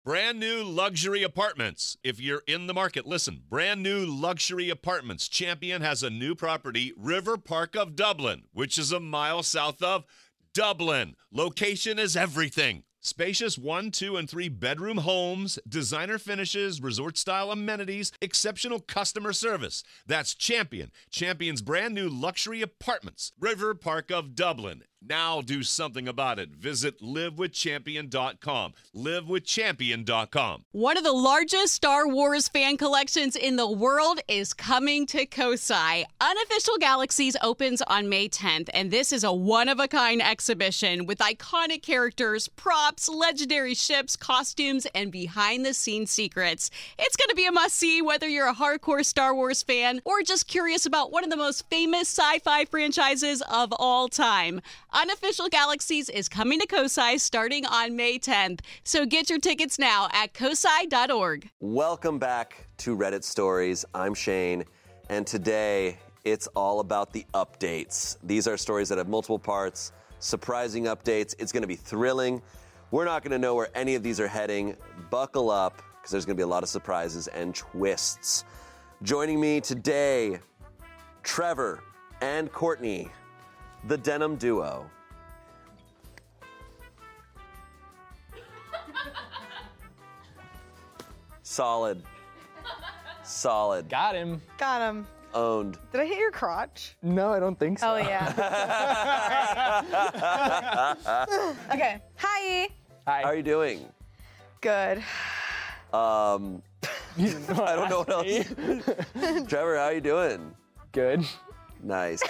Brand new luxury apartments. If you're in the market, listen. Brand new luxury apartments. Champion has a new property, River Park of Dublin, which is a mile south of Dublin. Location is everything. Spacious 1, 2, and 3 bedroom homes, designer finishes, resort-style amenities, exceptional customer service. That's Champion. Champion's brand new luxury apartments. River Park of Dublin. Now do something about it. Visit livewithchampion.com. Livewithchampion.com. One of the largest Star Wars fan collections in the world is coming to Kosai. Unofficial Galaxies opens on May 10th, and this is a one-of-a-kind exhibition with iconic characters, props, legendary ships, costumes, and behind-the-scenes secrets. It's going to be a must-see whether you're a hardcore Star Wars fan or just curious about one of the most famous sci-fi franchises of all time. Unofficial Galaxies is coming to Kosai starting on May 10th. So get your tickets now at kosai.org. Welcome back to Reddit Stories. I'm Shane, and today it's all about the updates. These are stories that have multiple parts, surprising updates. It's going to be thrilling. We're not going to know where any of these are heading. Buckle up, because there's going to be a lot of surprises and twists. Joining me today, Trevor and Courtney, the Denim Duo. Solid. Got him. Owned. Did I hit your crotch? No, I don't think so. Oh, yeah. Okay. Hi. Hi. How are you doing? Good. I don't know what else. Trevor, how are you doing? Good. Nice.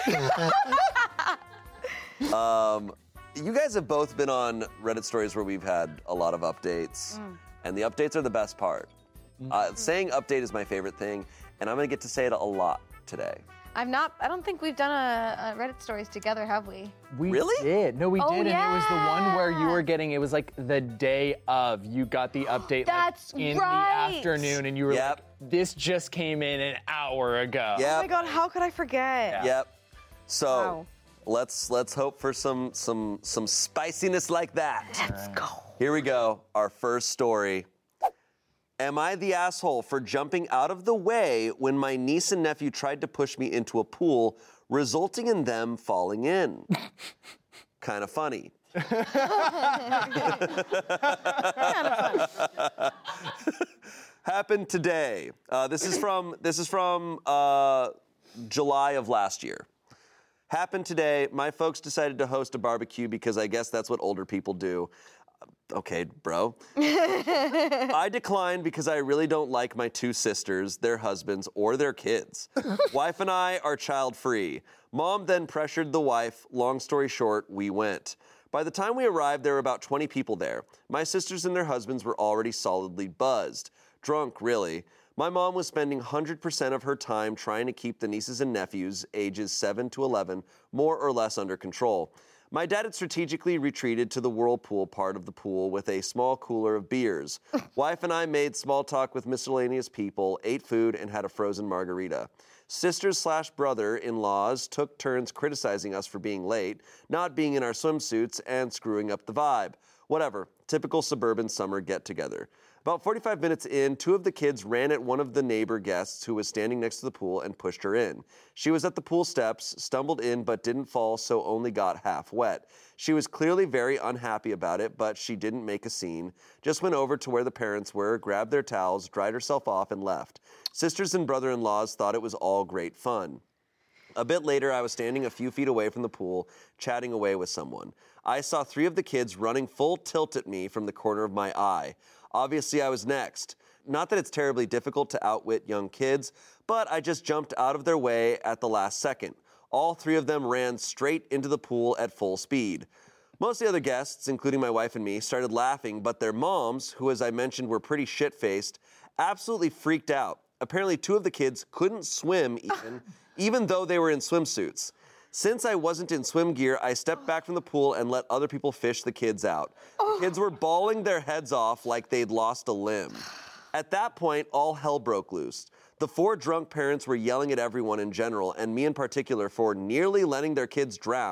You guys have both been on Reddit Stories where we've had a lot of updates, and the updates are the best part. Saying update is my favorite thing, and I'm going to get to say it a lot today. I don't think we've done a Reddit Stories together, have we? We Really? did. No, we Oh, did, and it was the one where you yeah. were getting, it was like the day of, you got the update That's in right. the afternoon, and you were Yep. like, this just came in an hour ago. Oh my Yep. God, how could I forget? Yep. So Wow. let's hope for some spiciness like that. Let's go. Here we go. Our first story. Am I the asshole for jumping out of the way when my niece and nephew tried to push me into a pool, resulting in them falling in? Kind of funny. Happened today. This is from July of last year. Happened today. My folks decided to host a barbecue because I guess that's what older people do. Okay, bro. I declined because I really don't like my two sisters, their husbands, or their kids. Wife and I are child-free. Mom then pressured the wife. Long story short, we went. By the time we arrived, there were about 20 people there. My sisters and their husbands were already solidly buzzed. Drunk, really. My mom was spending 100% of her time trying to keep the nieces and nephews, ages 7 to 11, more or less under control. My dad had strategically retreated to the whirlpool part of the pool with a small cooler of beers. Wife and I made small talk with miscellaneous people, ate food, and had a frozen margarita. Sisters/brother-in-laws took turns criticizing us for being late, not being in our swimsuits, and screwing up the vibe. Whatever, typical suburban summer get-together. About 45 minutes in, two of the kids ran at one of the neighbor guests who was standing next to the pool and pushed her in. She was at the pool steps, stumbled in but didn't fall, so only got half wet. She was clearly very unhappy about it, but she didn't make a scene. Just went over to where the parents were, grabbed their towels, dried herself off, and left. Sisters and brother-in-laws thought it was all great fun. A bit later, I was standing a few feet away from the pool, chatting away with someone. I saw three of the kids running full tilt at me from the corner of my eye. Obviously, I was next. Not that it's terribly difficult to outwit young kids, but I just jumped out of their way at the last second. All three of them ran straight into the pool at full speed. Most of the other guests, including my wife and me, started laughing, but their moms, who as I mentioned were pretty shit-faced, absolutely freaked out. Apparently, two of the kids couldn't swim even though they were in swimsuits. Since I wasn't in swim gear, I stepped back from the pool and let other people fish the kids out. The kids were bawling their heads off like they'd lost a limb. At that point, all hell broke loose. The four drunk parents were yelling at everyone in general, and me in particular, for nearly letting their kids drown,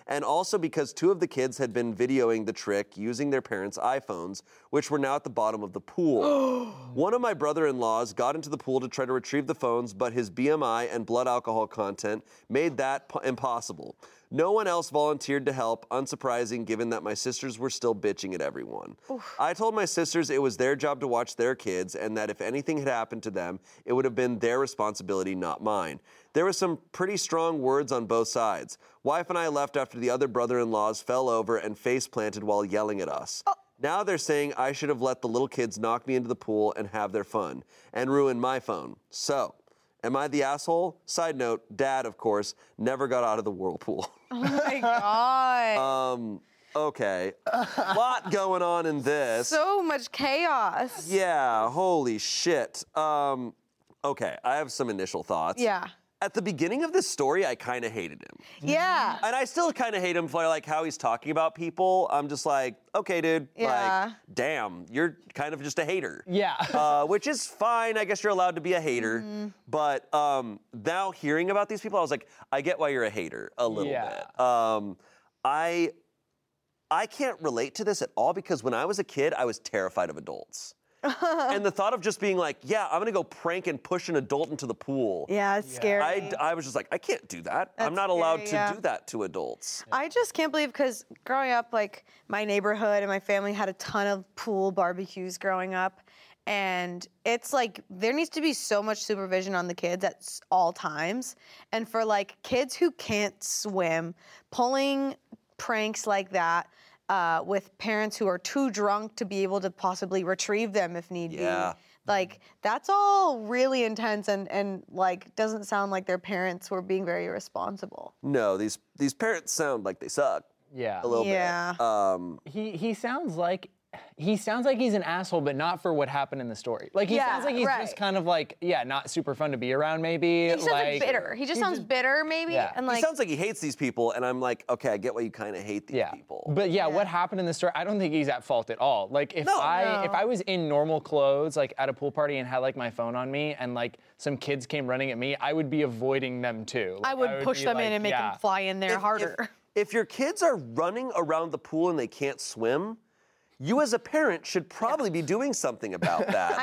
and also because 2 of the kids had been videoing the trick using their parents' iPhones, which were now at the bottom of the pool. One of my brother-in-laws got into the pool to try to retrieve the phones, but his BMI and blood alcohol content made that impossible. No one else volunteered to help, unsurprising given that my sisters were still bitching at everyone. I told my sisters it was their job to watch their kids and that if anything had happened to them, it would have been their responsibility, not mine. There were some pretty strong words on both sides. Wife and I left after the other brother-in-laws fell over and face planted while yelling at us. Now they're saying I should have let the little kids knock me into the pool and have their fun and ruin my phone. So, am I the asshole? Side note, Dad, of course, never got out of the whirlpool. Oh my God. Okay. Lot going on in this. So much chaos. Yeah, holy shit. Okay, I have some initial thoughts. Yeah. At the beginning of this story, I kind of hated him. Yeah. And I still kind of hate him for like how he's talking about people. I'm just like, okay, dude. Yeah. Like, damn, you're kind of just a hater. Yeah. Which is fine. I guess you're allowed to be a hater. Mm-hmm. But now hearing about these people, I was like, I get why you're a hater a little Yeah. bit. I can't relate to this at all because when I was a kid, I was terrified of adults. And the thought of just being like, yeah, I'm gonna go prank and push an adult into the pool. Yeah, it's scary. I was just like, I can't do that. I'm That's not allowed scary, to yeah. do that to adults. I just can't believe because growing up, like my neighborhood and my family had a ton of pool barbecues growing up. And it's like there needs to be so much supervision on the kids at all times. And for like kids who can't swim, pulling pranks like that with parents who are too drunk to be able to possibly retrieve them if need Yeah. be. Like, that's all really intense and like, doesn't sound like their parents were being very responsible. No, these parents sound like they suck Yeah. a little Yeah. bit. He sounds like he's an asshole, but not for what happened in the story. Like he Yeah, sounds like he's right. just kind of like, yeah, not super fun to be around maybe. He sounds like bitter. He just sounds bitter maybe. Yeah. And He like, sounds like he hates these people, and I'm like, okay, I get why you kind of hate these Yeah. people. But yeah, what happened in the story, I don't think he's at fault at all. Like if I was in normal clothes, like at a pool party and had like my phone on me and like some kids came running at me, I would be avoiding them too. Like, I would push be them like, in and make yeah. them fly in there harder. If your kids are running around the pool and they can't swim, you as a parent should probably be doing something about that.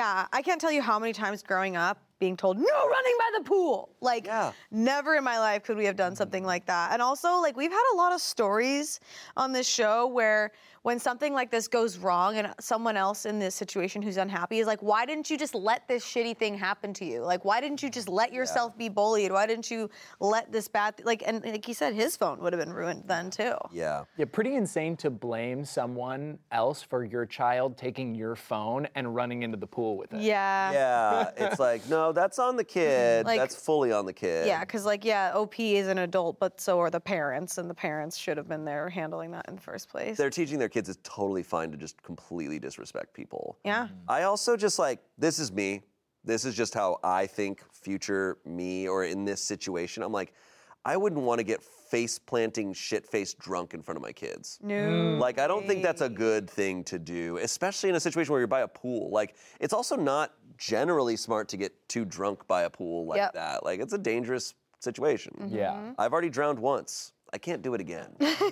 I can't tell you how many times growing up being told, no running by the pool. Like, Yeah. never in my life could we have done something like that. And also, like, we've had a lot of stories on this show where when something like this goes wrong and someone else in this situation who's unhappy is like, why didn't you just let this shitty thing happen to you? Like, why didn't you just let yourself be bullied? Why didn't you let this bad, and like he said, his phone would have been ruined then too. Yeah. Yeah, pretty insane to blame someone else for your child taking your phone and running into the pool with it. Yeah. Yeah, it's like, no, that's on the kid. Like- That's fully on the kid. Yeah, because like, yeah, OP is an adult, but so are the parents, and the parents should have been there handling that in the first place. They're teaching their kids it's totally fine to just completely disrespect people. Yeah. I also just like, this is me. This is just how I think future me or in this situation. I'm like, I wouldn't want to get face-planting, shit-faced drunk in front of my kids. No. Like, I don't think that's a good thing to do, especially in a situation where you're by a pool. Like, it's also not generally smart to get too drunk by a pool like Yep. that. Like, it's a dangerous situation. Yeah. I've already drowned once. I can't do it again.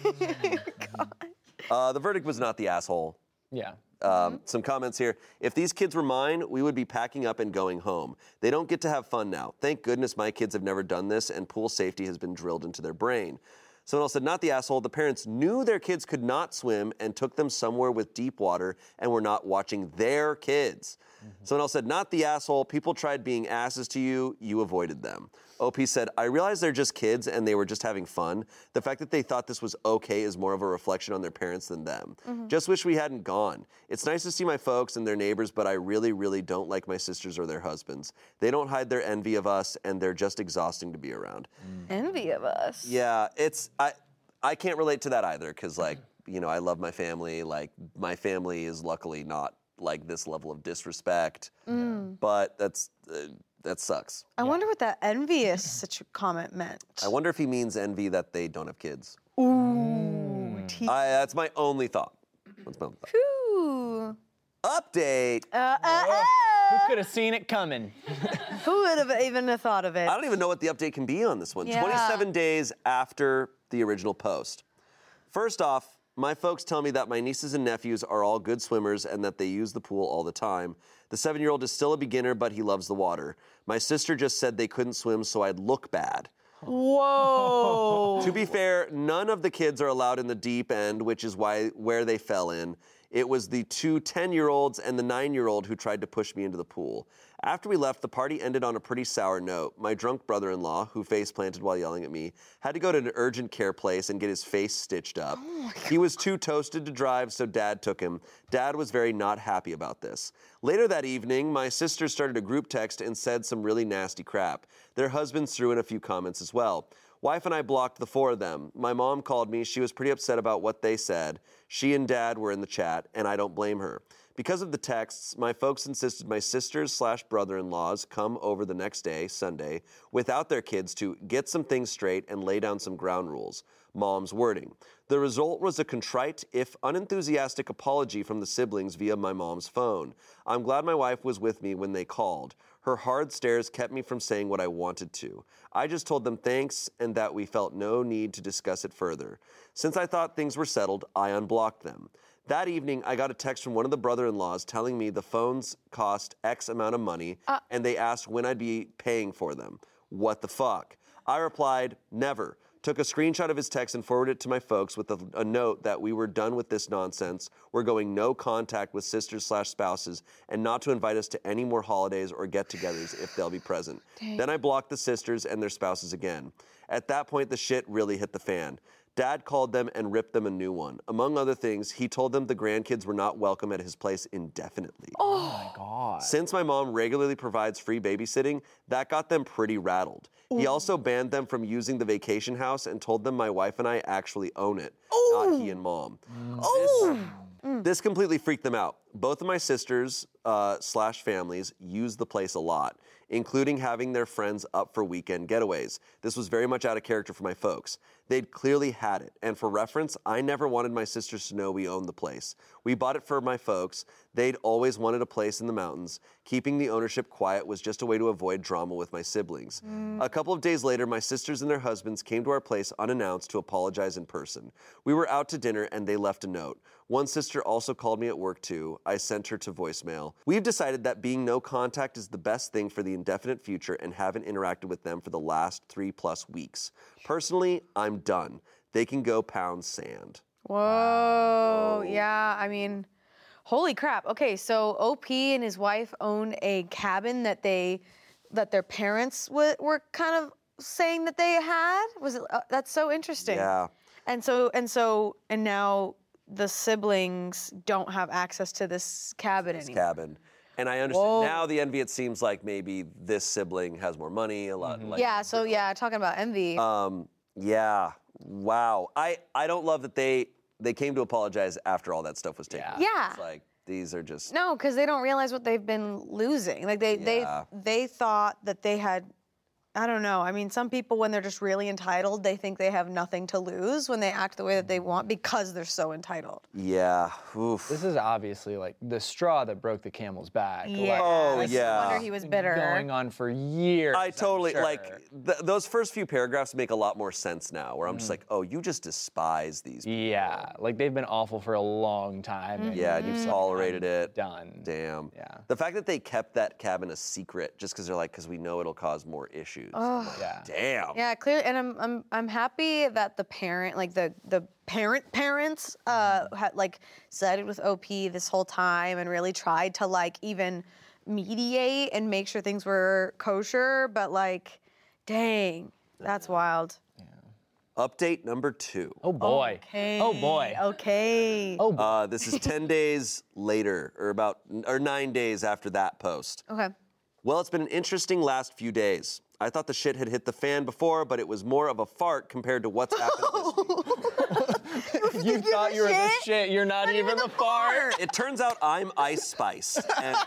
The verdict was not the asshole. Yeah. Some comments here. If these kids were mine, we would be packing up and going home. They don't get to have fun now. Thank goodness my kids have never done this, and pool safety has been drilled into their brain. Someone else said, not the asshole. The parents knew their kids could not swim and took them somewhere with deep water and were not watching their kids. Someone else said, not the asshole. People tried being asses to you. You avoided them. OP said, I realize they're just kids and they were just having fun. The fact that they thought this was okay is more of a reflection on their parents than them. Just wish we hadn't gone. It's nice to see my folks and their neighbors, but I really, really don't like my sisters or their husbands. They don't hide their envy of us, and they're just exhausting to be around. Envy of us. Yeah, I can't relate to that either, because like, you know, I love my family. Like, my family is luckily not like this level of disrespect, but that sucks. I wonder what that envious comment meant. I wonder if he means envy that they don't have kids. Ooh. That's my only thought. That's my only thought. Ooh. Update. Who could have seen it coming? Who would have even thought of it? I don't even know what the update can be on this one. Yeah. 27 days after the original post. First off, my folks tell me that my nieces and nephews are all good swimmers and that they use the pool all the time. The 7-year-old is still a beginner, but he loves the water. My sister just said they couldn't swim, so I'd look bad. Whoa. To be fair, none of the kids are allowed in the deep end, which is where they fell in. It was the 2 10-year-olds and the 9-year-old who tried to push me into the pool. After we left, the party ended on a pretty sour note. My drunk brother-in-law, who face-planted while yelling at me, had to go to an urgent care place and get his face stitched up. He was too toasted to drive, so Dad took him. Dad was very not happy about this. Later that evening, my sisters started a group text and said some really nasty crap. Their husbands threw in a few comments as well. Wife and I blocked the 4 of them. My mom called me. She was pretty upset about what they said. She and Dad were in the chat, and I don't blame her. Because of the texts, my folks insisted my sisters/brother-in-laws come over the next day, Sunday, without their kids to get some things straight and lay down some ground rules. Mom's wording. The result was a contrite, if unenthusiastic, apology from the siblings via my mom's phone. I'm glad my wife was with me when they called. Her hard stares kept me from saying what I wanted to. I just told them thanks and that we felt no need to discuss it further. Since I thought things were settled, I unblocked them. That evening, I got a text from one of the brother-in-laws telling me the phones cost X amount of money, and they asked when I'd be paying for them. What the fuck? I replied, never. Took a screenshot of his text and forwarded it to my folks with a note that we were done with this nonsense. We're going no contact with sisters/spouses and not to invite us to any more holidays or get-togethers if they'll be present. Dang. Then I blocked the sisters and their spouses again. At that point, the shit really hit the fan. Dad called them and ripped them a new one. Among other things, he told them the grandkids were not welcome at his place indefinitely. Oh my God. Since my mom regularly provides free babysitting, that got them pretty rattled. He also banned them from using the vacation house and told them my wife and I actually own it, not he and mom. This completely freaked them out. Both of my sisters/families use the place a lot, including having their friends up for weekend getaways. This was very much out of character for my folks. They'd clearly had it, and for reference, I never wanted my sisters to know we owned the place. We bought it for my folks. They'd always wanted a place in the mountains. Keeping the ownership quiet was just a way to avoid drama with my siblings. A couple of days later, my sisters and their husbands came to our place unannounced to apologize in person. We were out to dinner, and they left a note. One sister also called me at work too. I sent her to voicemail. We've decided that being no contact is the best thing for the indefinite future and haven't interacted with them for the last 3+ weeks. Personally, I'm done. They can go pound sand. Whoa. Yeah, I mean, holy crap. Okay, so OP and his wife owned a cabin that their parents were kind of saying that they had. Was it? That's so interesting. Yeah. And now the siblings don't have access to this cabin anymore. Cabin. And I understand now the envy, it seems like maybe this sibling has more money, a lot. Like, talking about envy. Yeah. Wow. I don't love that they came to apologize after all that stuff was taken. Yeah. It's like, these are just... No, because they don't realize what they've been losing. Like, they thought that they had... I don't know. I mean, some people, when they're just really entitled, they think they have nothing to lose when they act the way that they want because they're so entitled. Yeah. Oof. This is obviously like the straw that broke the camel's back. Yeah. Oh, no wonder he was bitter. Going on for years. I totally, sure. those first few paragraphs make a lot more sense now, where I'm just like, oh, you just despise these people. Yeah, like they've been awful for a long time. And Yeah, and you've tolerated it. Done. Damn. Yeah. The fact that they kept that cabin a secret just because they're like, because we know it'll cause more issues. Oh. Like, Yeah. damn. Yeah, clearly, and I'm happy that the parent, like the parents, had like sided with OP this whole time and really tried to like even mediate and make sure things were kosher. But like, dang, that's wild. Update number 2. Oh boy. Okay. Oh boy. Okay. Oh boy. This is 10 days later, or 9 days after that post. Okay. Well, it's been an interesting last few days. I thought the shit had hit the fan before, but it was more of a fart compared to what's happened this week. You thought you were the shit. You're not even the fart. It turns out I'm Ice Spice. And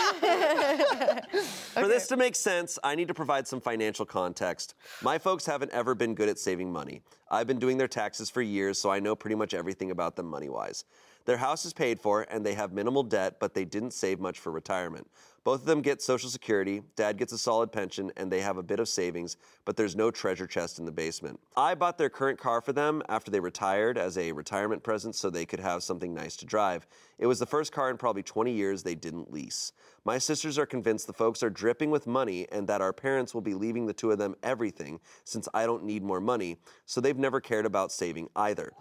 for this to make sense, I need to provide some financial context. My folks haven't ever been good at saving money. I've been doing their taxes for years, so I know pretty much everything about them money-wise. Their house is paid for, and they have minimal debt, but they didn't save much for retirement. Both of them get Social Security, Dad gets a solid pension, and they have a bit of savings, but there's no treasure chest in the basement. I bought their current car for them after they retired as a retirement present so they could have something nice to drive. It was the first car in probably 20 years they didn't lease. My sisters are convinced the folks are dripping with money and that our parents will be leaving the two of them everything since I don't need more money, so they've never cared about saving either.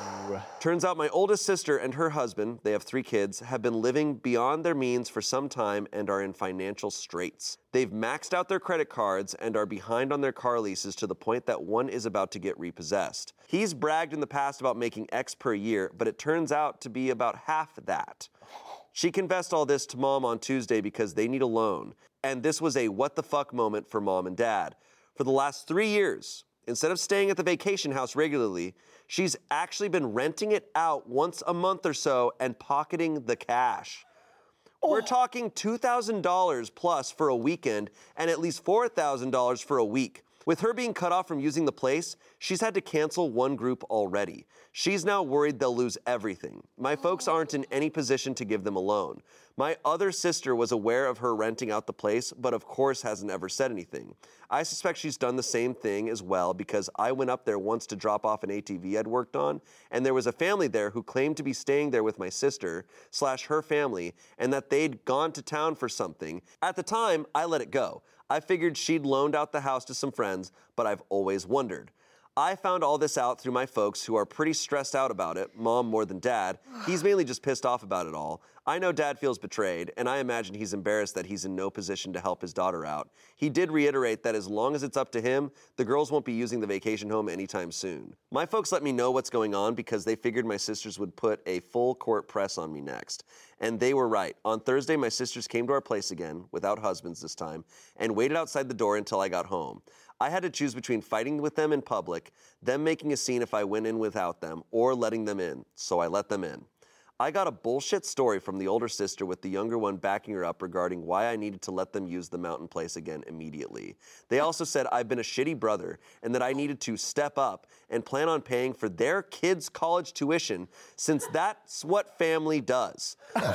Turns out my oldest sister and her husband, they have 3 kids, have been living beyond their means for some time and are in financial straits. They've maxed out their credit cards and are behind on their car leases to the point that one is about to get repossessed. He's bragged in the past about making X per year, but it turns out to be about half that. She confessed all this to Mom on Tuesday because they need a loan, and this was a what the fuck moment for Mom and Dad. For the last 3 years, instead of staying at the vacation house regularly, she's actually been renting it out once a month or so and pocketing the cash. We're talking $2,000 plus for a weekend and at least $4,000 for a week. With her being cut off from using the place, she's had to cancel one group already. She's now worried they'll lose everything. My folks aren't in any position to give them a loan. My other sister was aware of her renting out the place, but of course hasn't ever said anything. I suspect she's done the same thing as well because I went up there once to drop off an ATV I'd worked on, and there was a family there who claimed to be staying there with my sister/her family and that they'd gone to town for something. At the time, I let it go. I figured she'd loaned out the house to some friends, but I've always wondered. I found all this out through my folks who are pretty stressed out about it, Mom more than Dad. He's mainly just pissed off about it all. I know Dad feels betrayed, and I imagine he's embarrassed that he's in no position to help his daughter out. He did reiterate that as long as it's up to him, the girls won't be using the vacation home anytime soon. My folks let me know what's going on because they figured my sisters would put a full court press on me next. And they were right. On Thursday, my sisters came to our place again, without husbands this time, and waited outside the door until I got home. I had to choose between fighting with them in public, them making a scene if I went in without them, or letting them in, so I let them in. I got a bullshit story from the older sister with the younger one backing her up regarding why I needed to let them use the mountain place again immediately. They also said I've been a shitty brother and that I needed to step up and plan on paying for their kids' college tuition since that's what family does.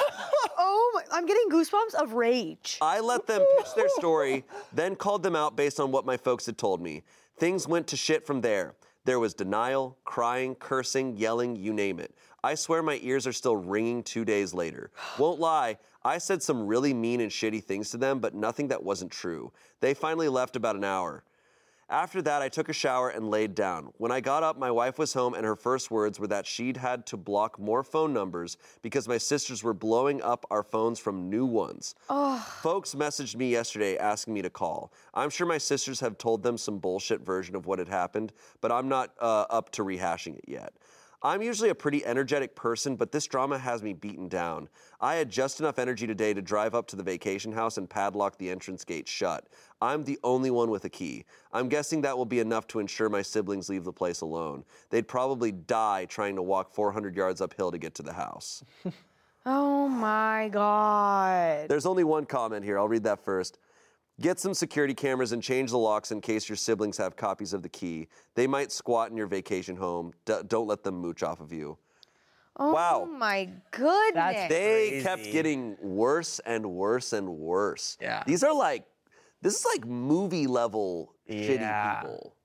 I'm getting goosebumps of rage. I let them pitch their story, then called them out based on what my folks had told me. Things went to shit from there. There was denial, crying, cursing, yelling, you name it. I swear my ears are still ringing 2 days later. Won't lie, I said some really mean and shitty things to them, but nothing that wasn't true. They finally left about an hour. After that, I took a shower and laid down. When I got up, my wife was home, and her first words were that she'd had to block more phone numbers because my sisters were blowing up our phones from new ones. Folks messaged me yesterday asking me to call. I'm sure my sisters have told them some bullshit version of what had happened, but I'm not up to rehashing it yet. I'm usually a pretty energetic person, but this drama has me beaten down. I had just enough energy today to drive up to the vacation house and padlock the entrance gate shut. I'm the only one with a key. I'm guessing that will be enough to ensure my siblings leave the place alone. They'd probably die trying to walk 400 yards uphill to get to the house. Oh my God. There's only one comment here. I'll read that first. Get some security cameras and change the locks in case your siblings have copies of the key. They might squat in your vacation home. Don't let them mooch off of you. Oh wow. My goodness. That's They crazy. kept getting worse and worse and worse. Yeah. This is like movie level shitty people.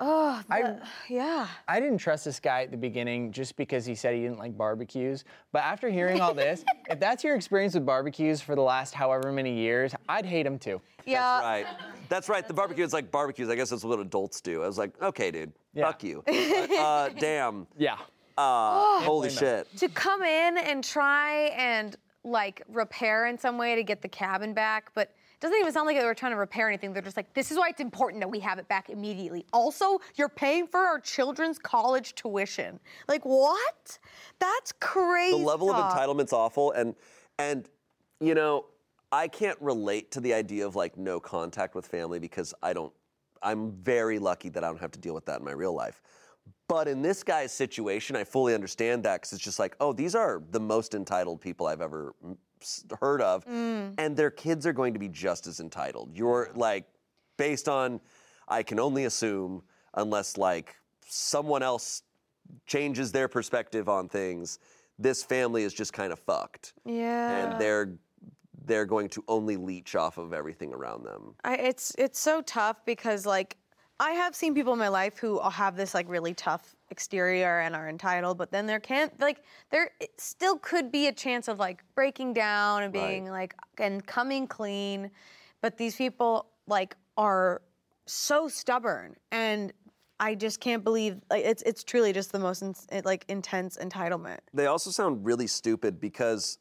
Yeah. I didn't trust this guy at the beginning just because he said he didn't like barbecues. But after hearing all this, if that's your experience with barbecues for the last however many years, I'd hate him too. Yeah. That's right. The barbecue is like barbecues. I guess that's what adults do. I was like, okay, dude, Yeah. fuck you. But, damn. Yeah. Holy shit. To come in and try and like repair in some way to get the cabin back, but it doesn't even sound like they were trying to repair anything. They're just like, this is why it's important that we have it back immediately. Also, you're paying for our children's college tuition. Like, what? That's crazy. The level of entitlement's awful, and you know, I can't relate to the idea of like no contact with family because I'm very lucky that I don't have to deal with that in my real life. But in this guy's situation, I fully understand that because it's just like, oh, these are the most entitled people I've ever heard of, and their kids are going to be just as entitled. You're like, based on, I can only assume, unless like someone else changes their perspective on things, this family is just kind of fucked. Yeah. And they're going to only leech off of everything around them. It's so tough because, like, I have seen people in my life who have this, like, really tough exterior and are entitled, but then there still could be a chance of, like, breaking down and being, like, and coming clean. But these people, like, are so stubborn, and I just can't believe, like, it's truly just the most intense entitlement. They also sound really stupid because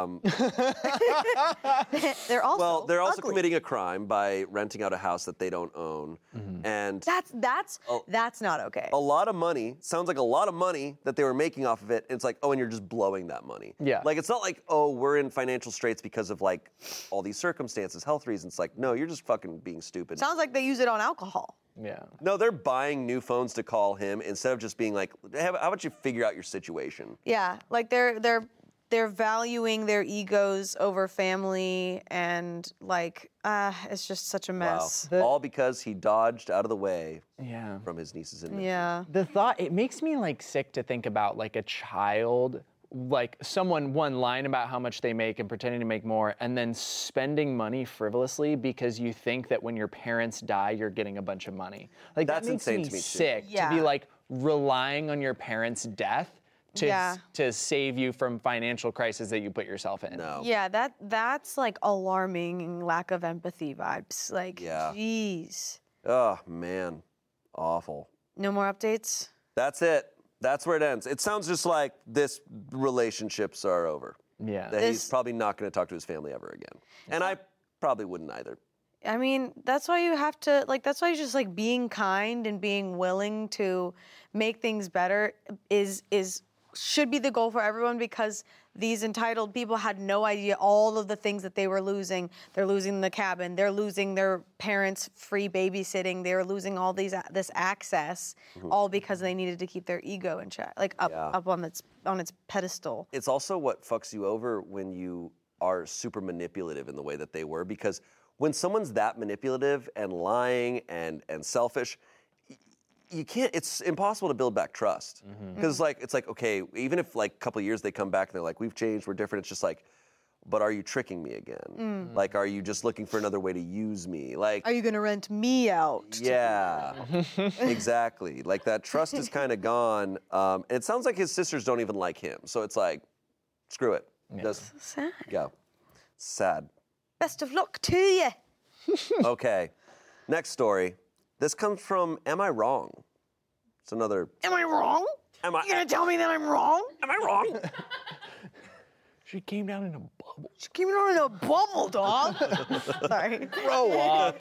they're also also committing a crime by renting out a house that they don't own, and that's not okay. A lot of money sounds like a lot of money that they were making off of it. And it's like, oh, and you're just blowing that money. Yeah. Like, it's not like, oh, we're in financial straits because of, like, all these circumstances, health reasons. Like, no, you're just fucking being stupid. Sounds like they use it on alcohol. Yeah. No, they're buying new phones to call him instead of just being like, hey, how about you figure out your situation? Yeah, like they're valuing their egos over family, and, like, it's just such a mess. Wow. All because he dodged out of the way from his nieces and nephews. Yeah. The thought, it makes me, like, sick to think about, like, a child, like, someone lying about how much they make and pretending to make more, and then spending money frivolously because you think that when your parents die, you're getting a bunch of money. Like, That's that makes insane me to me, too. sick Yeah. to be, like, relying on your parents' death to save you from financial crisis that you put yourself in. No. Yeah, that's like alarming lack of empathy vibes. Like, jeez. Oh, man. Awful. No more updates? That's it. That's where it ends. It sounds just like this relationships are over. Yeah. That he's probably not going to talk to his family ever again. And I probably wouldn't either. I mean, that's why you have to, like, that's why just, like, being kind and being willing to make things better should be the goal for everyone, because these entitled people had no idea all of the things that they were losing. They're losing the cabin. They're losing their parents' free babysitting. They're losing all this access, all because they needed to keep their ego in check, like up on its pedestal. It's also what fucks you over when you are super manipulative in the way that they were, because when someone's that manipulative and lying and selfish, you can't, it's impossible to build back trust. Because it's like, okay, even if, like, a couple of years they come back and they're like, we've changed, we're different, it's just like, but are you tricking me again? Like, are you just looking for another way to use me? Like, Are you gonna rent me out? yeah, exactly. Like, that trust is kind of gone. And it sounds like his sisters don't even like him. So it's like, screw it. Just Sad. go. Sad. Best of luck to you. Okay, next story. This comes from Am I Wrong? It's another. Am I wrong? Am I? You gonna tell me that I'm wrong? Am I wrong? She came down in a bubble. She came in a bubble, dog. Sorry. Grow up.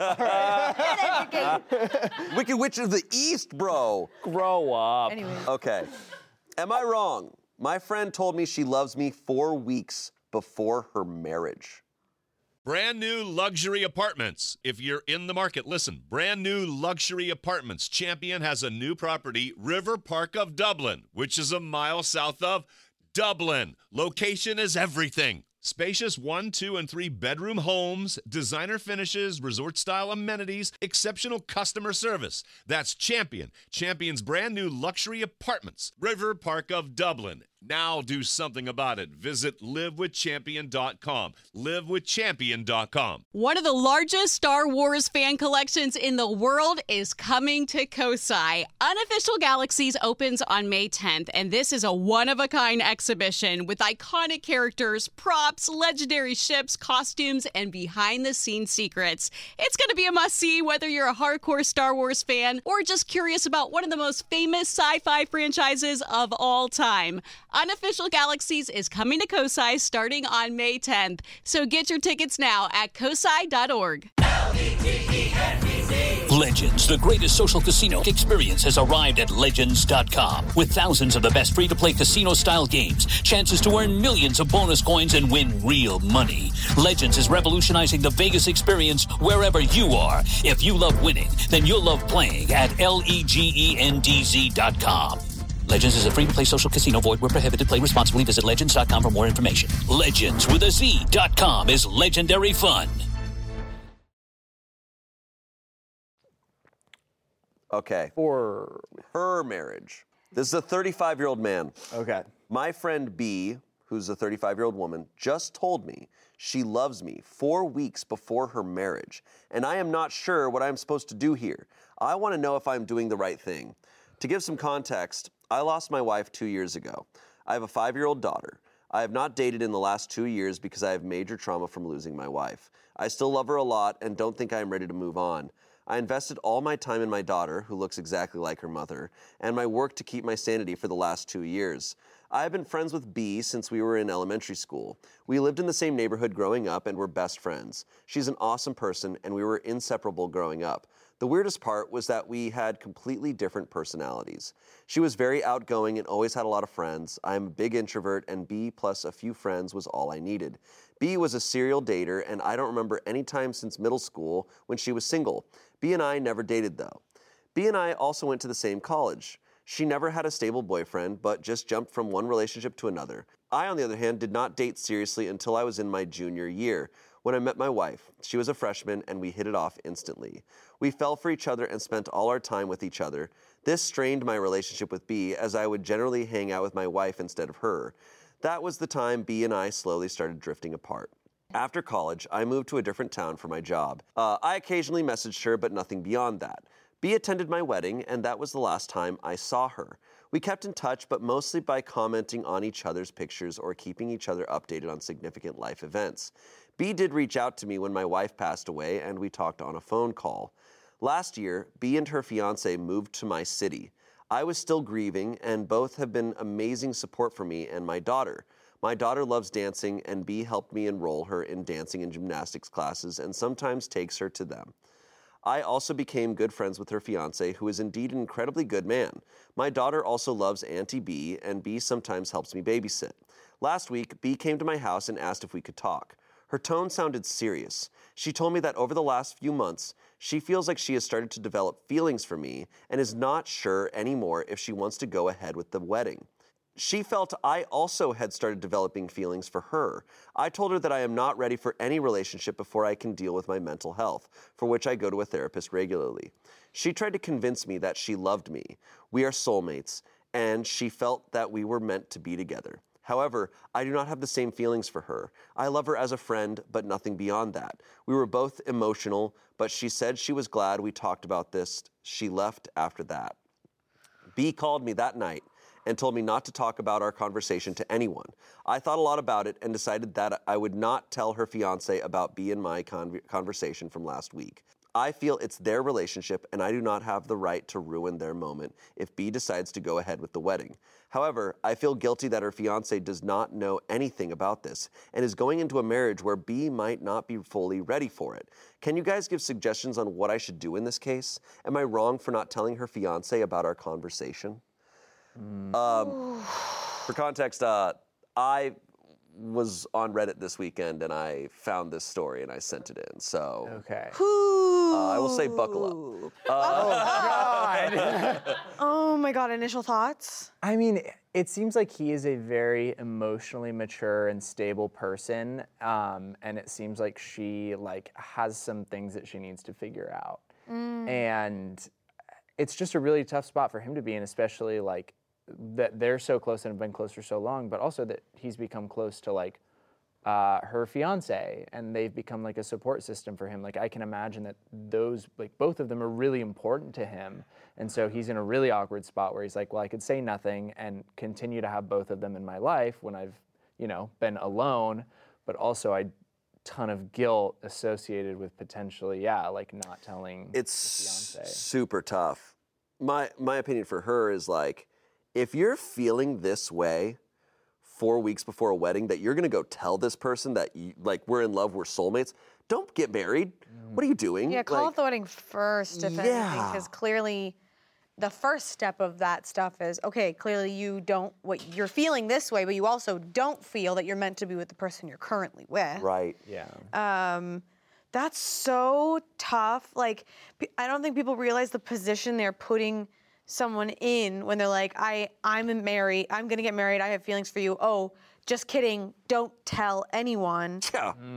Get educated. Wicked Witch of the East, bro. Grow up. Anyways. Okay. Am I wrong? My friend told me she loves me 4 weeks before her marriage. Brand new luxury apartments. If you're in the market, listen. Brand new luxury apartments. Champion has a new property, River Park of Dublin, which is a mile south of Dublin. Location is everything. Spacious 1, 2, and 3 bedroom homes, designer finishes, resort-style amenities, exceptional customer service. That's Champion. Champion's brand new luxury apartments, River Park of Dublin. Now do something about it. Visit livewithchampion.com. Livewithchampion.com. One of the largest Star Wars fan collections in the world is coming to Kosai. Unofficial Galaxies opens on May 10th, and this is a one-of-a-kind exhibition with iconic characters, props, legendary ships, costumes, and behind-the-scenes secrets. It's going to be a must-see whether you're a hardcore Star Wars fan or just curious about one of the most famous sci-fi franchises of all time. Unofficial Galaxies is coming to Kosai starting on May 10th. So get your tickets now at kosai.org. Legends, the greatest social casino experience, has arrived at Legends.com. With thousands of the best free-to-play casino-style games, chances to earn millions of bonus coins and win real money. Legends is revolutionizing the Vegas experience wherever you are. If you love winning, then you'll love playing at LEGENDZ.com. Legends is a free-to-play social casino. Void where prohibited. Play responsibly. Visit Legends.com for more information. Legends with a Z.com is legendary fun. Okay. For Her marriage. This is a 35-year-old man. Okay. My friend B, who's a 35-year-old woman, just told me she loves me 4 weeks before her marriage, and I am not sure what I'm supposed to do here. I want to know if I'm doing the right thing. To give some context, I lost my wife 2 years ago. I have a 5-year-old daughter. I have not dated in the last 2 years because I have major trauma from losing my wife. I still love her a lot and don't think I am ready to move on. I invested all my time in my daughter, who looks exactly like her mother, and my work to keep my sanity for the last 2 years. I have been friends with B since we were in elementary school. We lived in the same neighborhood growing up and were best friends. She's an awesome person, and we were inseparable growing up. The weirdest part was that we had completely different personalities. She was very outgoing and always had a lot of friends. I am a big introvert, and B plus a few friends was all I needed. B was a serial dater, and I don't remember any time since middle school when she was single. B and I never dated, though. B and I also went to the same college. She never had a stable boyfriend, but just jumped from one relationship to another. I, on the other hand, did not date seriously until I was in my junior year, when I met my wife. She was a freshman, and we hit it off instantly. We fell for each other and spent all our time with each other. This strained my relationship with B, as I would generally hang out with my wife instead of her. That was the time B and I slowly started drifting apart. After college, I moved to a different town for my job. I occasionally messaged her, but nothing beyond that. B attended my wedding, and that was the last time I saw her. We kept in touch, but mostly by commenting on each other's pictures or keeping each other updated on significant life events. B did reach out to me when my wife passed away, and we talked on a phone call. Last year, B and her fiancé moved to my city. I was still grieving, and both have been amazing support for me and my daughter. My daughter loves dancing, and B helped me enroll her in dancing and gymnastics classes and sometimes takes her to them. I also became good friends with her fiancé, who is indeed an incredibly good man. My daughter also loves Auntie B, and B sometimes helps me babysit. Last week, B came to my house and asked if we could talk. Her tone sounded serious. She told me that over the last few months, she feels like she has started to develop feelings for me and is not sure anymore if she wants to go ahead with the wedding. She felt I also had started developing feelings for her. I told her that I am not ready for any relationship before I can deal with my mental health, for which I go to a therapist regularly. She tried to convince me that she loved me. We are soulmates, and she felt that we were meant to be together. However, I do not have the same feelings for her. I love her as a friend, but nothing beyond that. We were both emotional, but she said she was glad we talked about this. She left after that. B called me that night and told me not to talk about our conversation to anyone. I thought a lot about it and decided that I would not tell her fiancé about B and my conversation from last week. I feel it's their relationship, and I do not have the right to ruin their moment if B decides to go ahead with the wedding. However, I feel guilty that her fiancé does not know anything about this and is going into a marriage where B might not be fully ready for it. Can you guys give suggestions on what I should do in this case? Am I wrong for not telling her fiancé about our conversation? For context, I was on Reddit this weekend and I found this story and I sent it in. So Okay. I will say buckle up. God. Oh my God, initial thoughts? I mean, it seems like he is a very emotionally mature and stable person, and it seems like she has some things that she needs to figure out. And it's just a really tough spot for him to be in, especially that they're so close and have been close for so long, but also that he's become close to her fiance, and they've become a support system for him. I can imagine that those both of them are really important to him, and so he's in a really awkward spot where he's like, well, I could say nothing and continue to have both of them in my life when I've been alone, but also I ton of guilt associated with potentially not telling It's the fiance. super tough. My opinion for her is if you're feeling this way 4 weeks before a wedding, that you're gonna go tell this person that we're in love, we're soulmates, don't get married. What are you doing? Yeah, call off the wedding first, if anything, because clearly the first step of that stuff is, okay, clearly you're feeling this way, but you also don't feel that you're meant to be with the person you're currently with. Right. Yeah. That's so tough. I don't think people realize the position they're putting someone in when they're like, I'm married, I'm gonna get married, I have feelings for you. Oh, just kidding, don't tell anyone. Yeah.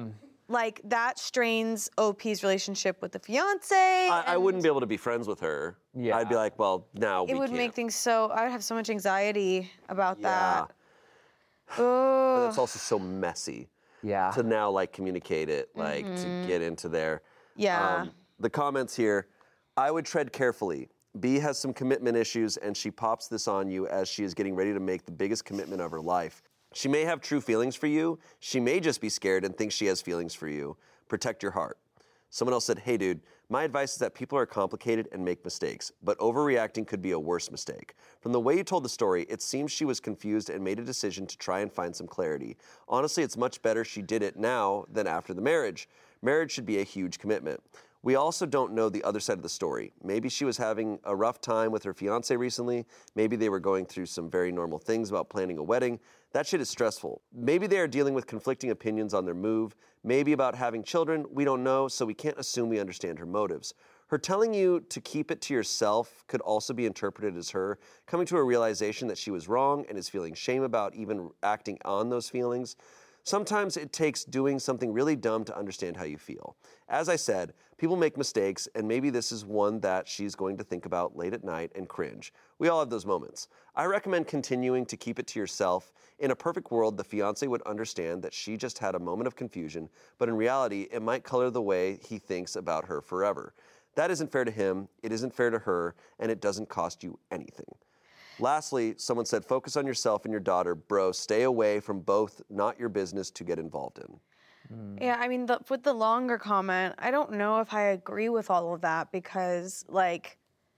like that strains OP's relationship with the fiance. I wouldn't be able to be friends with her. Yeah. I'd be like, well, now It we would can't. make things so. I would have so much anxiety about Yeah. that. But Oh. it's also so messy Yeah. to now like communicate it, like to get into there. Yeah. The comments here, I would tread carefully. B has some commitment issues and she pops this on you as she is getting ready to make the biggest commitment of her life. She may have true feelings for you. She may just be scared and think she has feelings for you. Protect your heart. Someone else said, hey dude, my advice is that people are complicated and make mistakes, but overreacting could be a worse mistake. From the way you told the story, it seems she was confused and made a decision to try and find some clarity. Honestly, it's much better she did it now than after the marriage. Marriage should be a huge commitment. We also don't know the other side of the story. Maybe she was having a rough time with her fiance recently. Maybe they were going through some very normal things about planning a wedding. That shit is stressful. Maybe they are dealing with conflicting opinions on their move. Maybe about having children. We don't know, so we can't assume we understand her motives. Her telling you to keep it to yourself could also be interpreted as her coming to a realization that she was wrong and is feeling shame about even acting on those feelings. Sometimes it takes doing something really dumb to understand how you feel. As I said, people make mistakes, and maybe this is one that she's going to think about late at night and cringe. We all have those moments. I recommend continuing to keep it to yourself. In a perfect world, the fiancé would understand that she just had a moment of confusion, but in reality, it might color the way he thinks about her forever. That isn't fair to him, it isn't fair to her, and it doesn't cost you anything. Lastly, someone said, focus on yourself and your daughter. Bro, stay away from both, not your business to get involved in. Yeah, I mean, with the longer comment, I don't know if I agree with all of that because, like,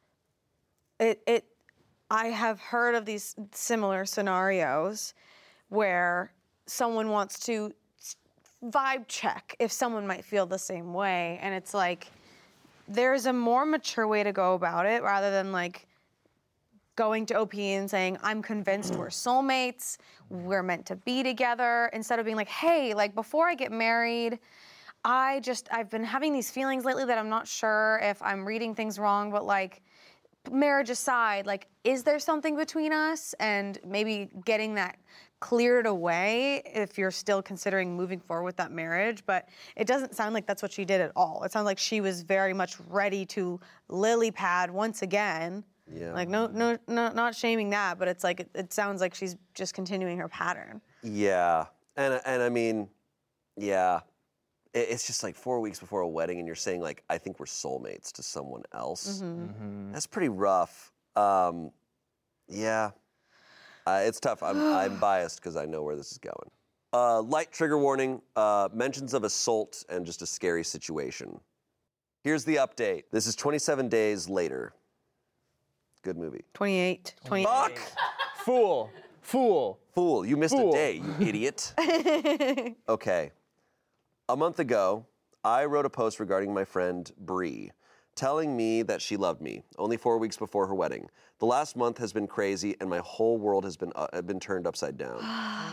I have heard of these similar scenarios where someone wants to vibe check if someone might feel the same way, and it's like there's a more mature way to go about it rather than like going to OP and saying, I'm convinced we're soulmates, we're meant to be together, instead of being like, hey, like before I get married, I've been having these feelings lately that I'm not sure if I'm reading things wrong, but like marriage aside, like, is there something between us? And maybe getting that cleared away if you're still considering moving forward with that marriage. But it doesn't sound like that's what she did at all. It sounds like she was very much ready to lily pad once again. Yeah. Like, no, not shaming that, but it's like, it sounds like she's just continuing her pattern. Yeah, and I mean, yeah, it's just like 4 weeks before a wedding, and you're saying like, I think we're soulmates to someone else. That's pretty rough. Yeah, it's tough. I'm biased because I know where this is going. Light trigger warning: mentions of assault and just a scary situation. Here's the update. This is 27 days later. Good movie. 28. Fuck! Fool, you missed a day, you idiot. Okay. A month ago, I wrote a post regarding my friend Bree, telling me that she loved me, only 4 weeks before her wedding. The last month has been crazy, and my whole world has been turned upside down.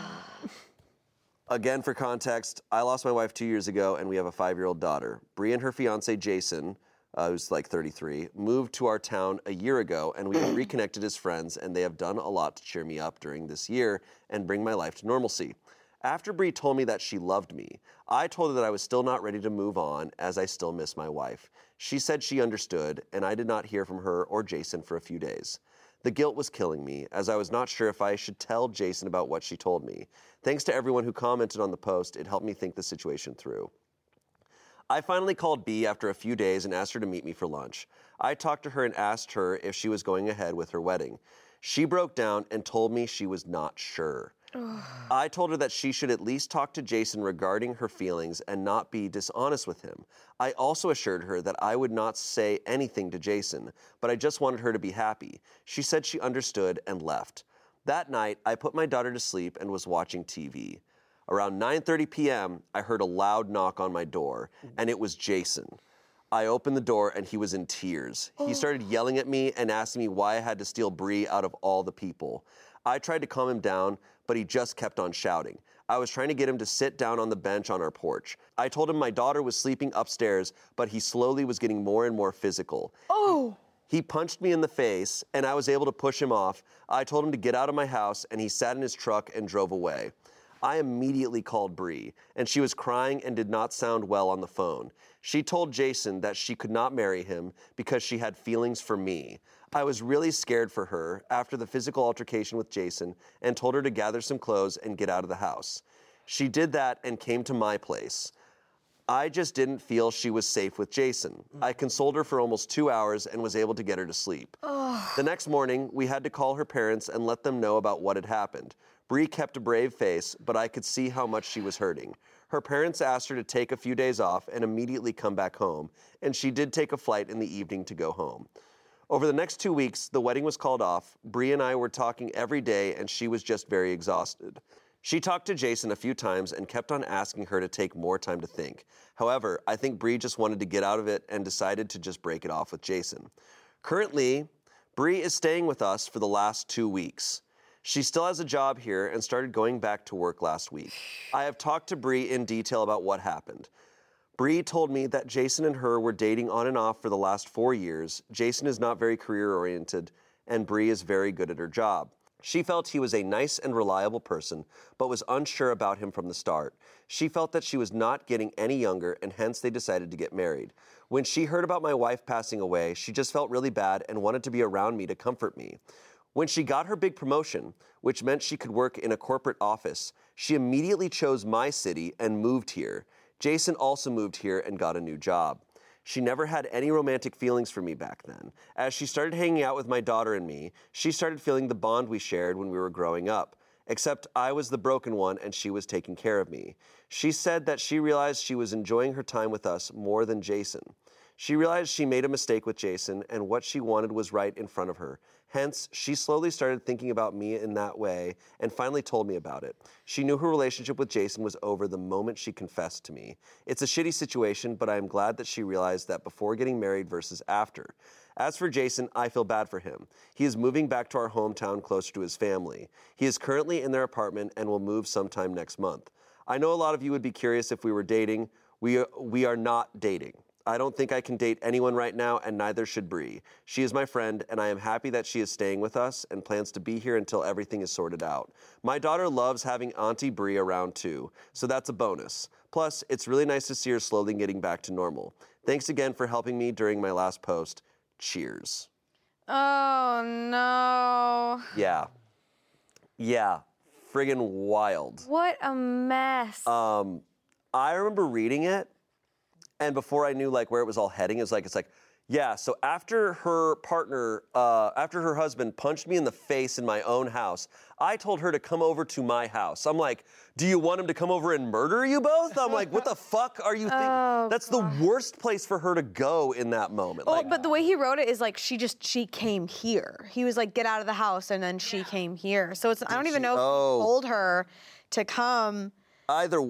Again, for context, I lost my wife 2 years ago, and we have a 5-year-old daughter. Bree and her fiance, Jason, who's like 33, moved to our town a year ago, and we have reconnected as friends, and they have done a lot to cheer me up during this year and bring my life to normalcy. After Bree told me that she loved me, I told her that I was still not ready to move on, as I still miss my wife. She said she understood, and I did not hear from her or Jason for a few days. The guilt was killing me, as I was not sure if I should tell Jason about what she told me. Thanks to everyone who commented on the post, it helped me think the situation through. I finally called B after a few days and asked her to meet me for lunch. I talked to her and asked her if she was going ahead with her wedding. She broke down and told me she was not sure. I told her that she should at least talk to Jason regarding her feelings and not be dishonest with him. I also assured her that I would not say anything to Jason, but I just wanted her to be happy. She said she understood and left. That night, I put my daughter to sleep and was watching TV. Around 9:30 p.m., I heard a loud knock on my door, and it was Jason. I opened the door, and he was in tears. He started yelling at me and asking me why I had to steal Bree out of all the people. I tried to calm him down, but he just kept on shouting. I was trying to get him to sit down on the bench on our porch. I told him my daughter was sleeping upstairs, but he slowly was getting more and more physical. He punched me in the face, and I was able to push him off. I told him to get out of my house, and he sat in his truck and drove away. I immediately called Bree, and she was crying and did not sound well on the phone. She told Jason that she could not marry him because she had feelings for me. I was really scared for her after the physical altercation with Jason and told her to gather some clothes and get out of the house. She did that and came to my place. I just didn't feel she was safe with Jason. I consoled her for almost 2 hours and was able to get her to sleep. The next morning, we had to call her parents and let them know about what had happened. Bree kept a brave face, but I could see how much she was hurting. Her parents asked her to take a few days off and immediately come back home, and she did take a flight in the evening to go home. Over the next 2 weeks, the wedding was called off. Bree and I were talking every day, and she was just very exhausted. She talked to Jason a few times and kept on asking her to take more time to think. However, I think Bree just wanted to get out of it and decided to just break it off with Jason. Currently, Bree is staying with us for the last 2 weeks. She still has a job here and started going back to work last week. I have talked to Bree in detail about what happened. Bree told me that Jason and her were dating on and off for the last 4 years. Jason is not very career-oriented, and Bree is very good at her job. She felt he was a nice and reliable person, but was unsure about him from the start. She felt that she was not getting any younger, and hence they decided to get married. When she heard about my wife passing away, she just felt really bad and wanted to be around me to comfort me. When she got her big promotion, which meant she could work in a corporate office, she immediately chose my city and moved here. Jason also moved here and got a new job. She never had any romantic feelings for me back then. As she started hanging out with my daughter and me, she started feeling the bond we shared when we were growing up. Except I was the broken one and she was taking care of me. She said that she realized she was enjoying her time with us more than Jason. She realized she made a mistake with Jason and what she wanted was right in front of her. Hence, she slowly started thinking about me in that way and finally told me about it. She knew her relationship with Jason was over the moment she confessed to me. It's a shitty situation, but I am glad that she realized that before getting married versus after. As for Jason, I feel bad for him. He is moving back to our hometown closer to his family. He is currently in their apartment and will move sometime next month. I know a lot of you would be curious if we were dating. We are not dating. I don't think I can date anyone right now, and neither should Bree. She is my friend, and I am happy that she is staying with us and plans to be here until everything is sorted out. My daughter loves having Auntie Bree around too, so that's a bonus. Plus, it's really nice to see her slowly getting back to normal. Thanks again for helping me during my last post. Cheers. Oh, no. Yeah. Friggin' wild. What a mess. I remember reading it, and before I knew like where it was all heading, it's like, yeah, so after her husband punched me in the face in my own house, I told her to come over to my house. I'm like, do you want him to come over and murder you both? I'm like, what the fuck are you thinking? Oh, That's God. the worst place for her to go in that moment. Well, Like, but the way he wrote it is like she came here. He was like, get out of the house, and then she came here. So it's I don't even know if he told her to come. either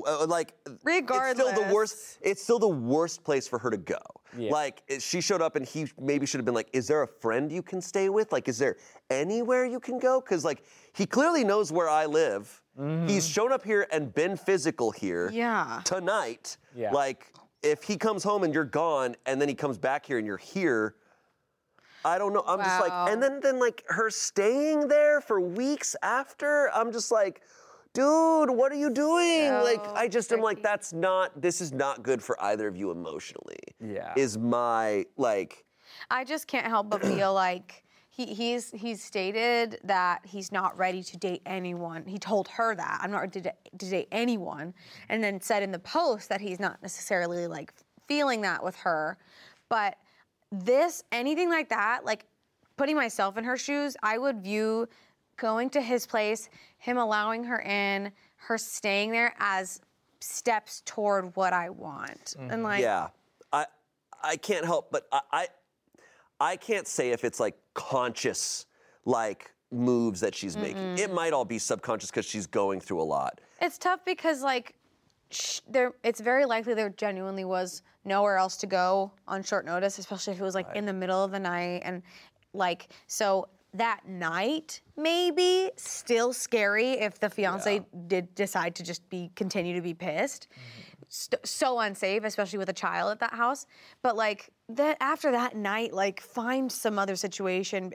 Regardless. it's still the worst place for her to go. Yeah. Like, she showed up and he maybe should have been like, is there a friend you can stay with? Like, is there anywhere you can go? Because like, he clearly knows where I live. He's shown up here and been physical here tonight. Yeah. Like, if he comes home and you're gone and then he comes back here and you're here, I don't know. I'm just like, and then like her staying there for weeks after, I'm just like, dude, what are you doing? So like, I just am like, tricky. this is not good for either of you emotionally. Yeah. Is my, like. I just can't help but feel like he's stated that he's not ready to date anyone. He told her that I'm not ready to date anyone, and then said in the post that he's not necessarily like feeling that with her. But anything like that, like putting myself in her shoes, I would view going to his place, him allowing her in, her staying there as steps toward what I want. And like, Yeah, I can't help, but I can't say if it's like conscious, like moves that she's making. It might all be subconscious because she's going through a lot. it's tough because like it's very likely there genuinely was nowhere else to go on short notice, especially if it was like in the middle of the night, and like so that night maybe still scary if the fiance did decide to just continue to be pissed. so unsafe, especially with a child at that house. But like that after that night, like find some other situation.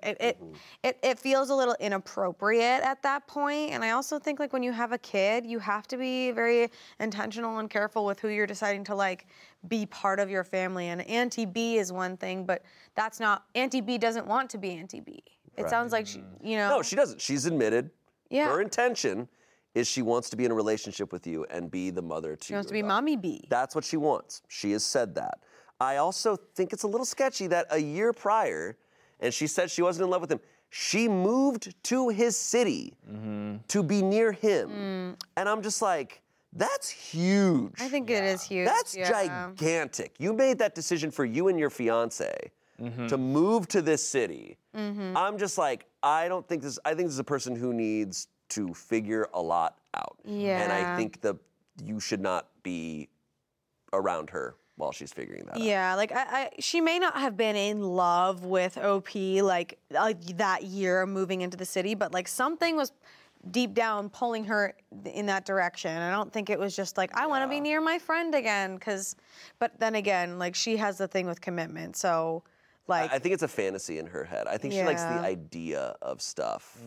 It feels a little inappropriate at that point. And I also think like when you have a kid, you have to be very intentional and careful with who you're deciding to like be part of your family. And Auntie B is one thing, but that's not, Auntie B doesn't want to be Auntie B. It sounds like she, you know. No, she doesn't. She's admitted. Yeah. Her intention is she wants to be in a relationship with you and be the mother to you. She wants to be Mommy B. That's what she wants. She has said that. I also think it's a little sketchy that a year prior, and she said she wasn't in love with him, she moved to his city to be near him. And I'm just like, that's huge. I think it is huge. That's gigantic. You made that decision for you and your fiance to move to this city. I'm just like, I think this is a person who needs to figure a lot out. Yeah. And I think you should not be around her while she's figuring that out. Yeah, like she may not have been in love with OP like that year moving into the city, but like something was deep down pulling her in that direction. I don't think it was just like, I want to be near my friend again, but then again, like she has the thing with commitment, so like. I think it's a fantasy in her head. I think she likes the idea of stuff.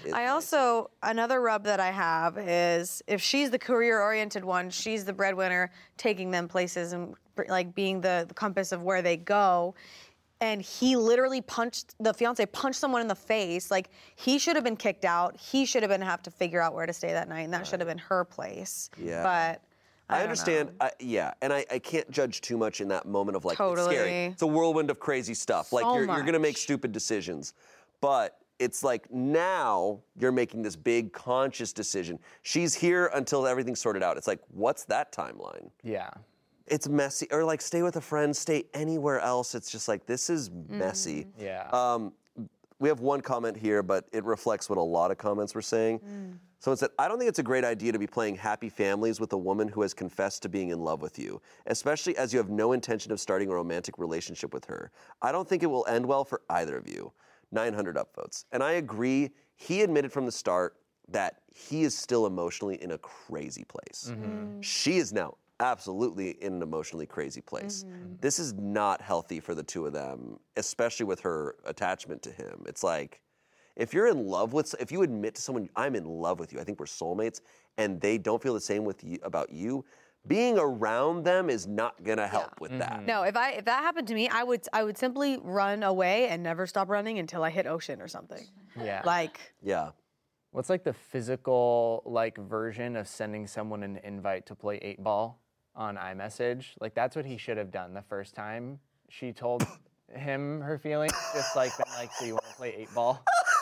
Another rub that I have is if she's the career-oriented one, she's the breadwinner, taking them places and like being the compass of where they go. And he literally the fiance punched someone in the face. Like, he should have been kicked out. He should have been have to figure out where to stay that night, and that should have been her place. Yeah. But I understand. And I can't judge too much in that moment of like, it's scary. It's a whirlwind of crazy stuff. Like, you're going to make stupid decisions. But it's like now you're making this big conscious decision. She's here until everything's sorted out. It's like, what's that timeline? Yeah. It's messy. Or like, stay with a friend, stay anywhere else. It's just like, this is messy. Yeah. We have one comment here, but it reflects what a lot of comments were saying. So it said, I don't think it's a great idea to be playing happy families with a woman who has confessed to being in love with you, especially as you have no intention of starting a romantic relationship with her. I don't think it will end well for either of you. 900 upvotes. And I agree. He admitted from the start that he is still emotionally in a crazy place. She is now absolutely in an emotionally crazy place. This is not healthy for the two of them, especially with her attachment to him. It's like, if you're in love if you admit to someone, I'm in love with you, I think we're soulmates, and they don't feel the same about you, being around them is not gonna help with that. No, if that happened to me, I would simply run away and never stop running until I hit ocean or something. Yeah. Yeah. What's like the physical like version of sending someone an invite to play 8-ball on iMessage? Like, that's what he should have done the first time she told him her feelings. Just like, been like, so you want to play 8-ball?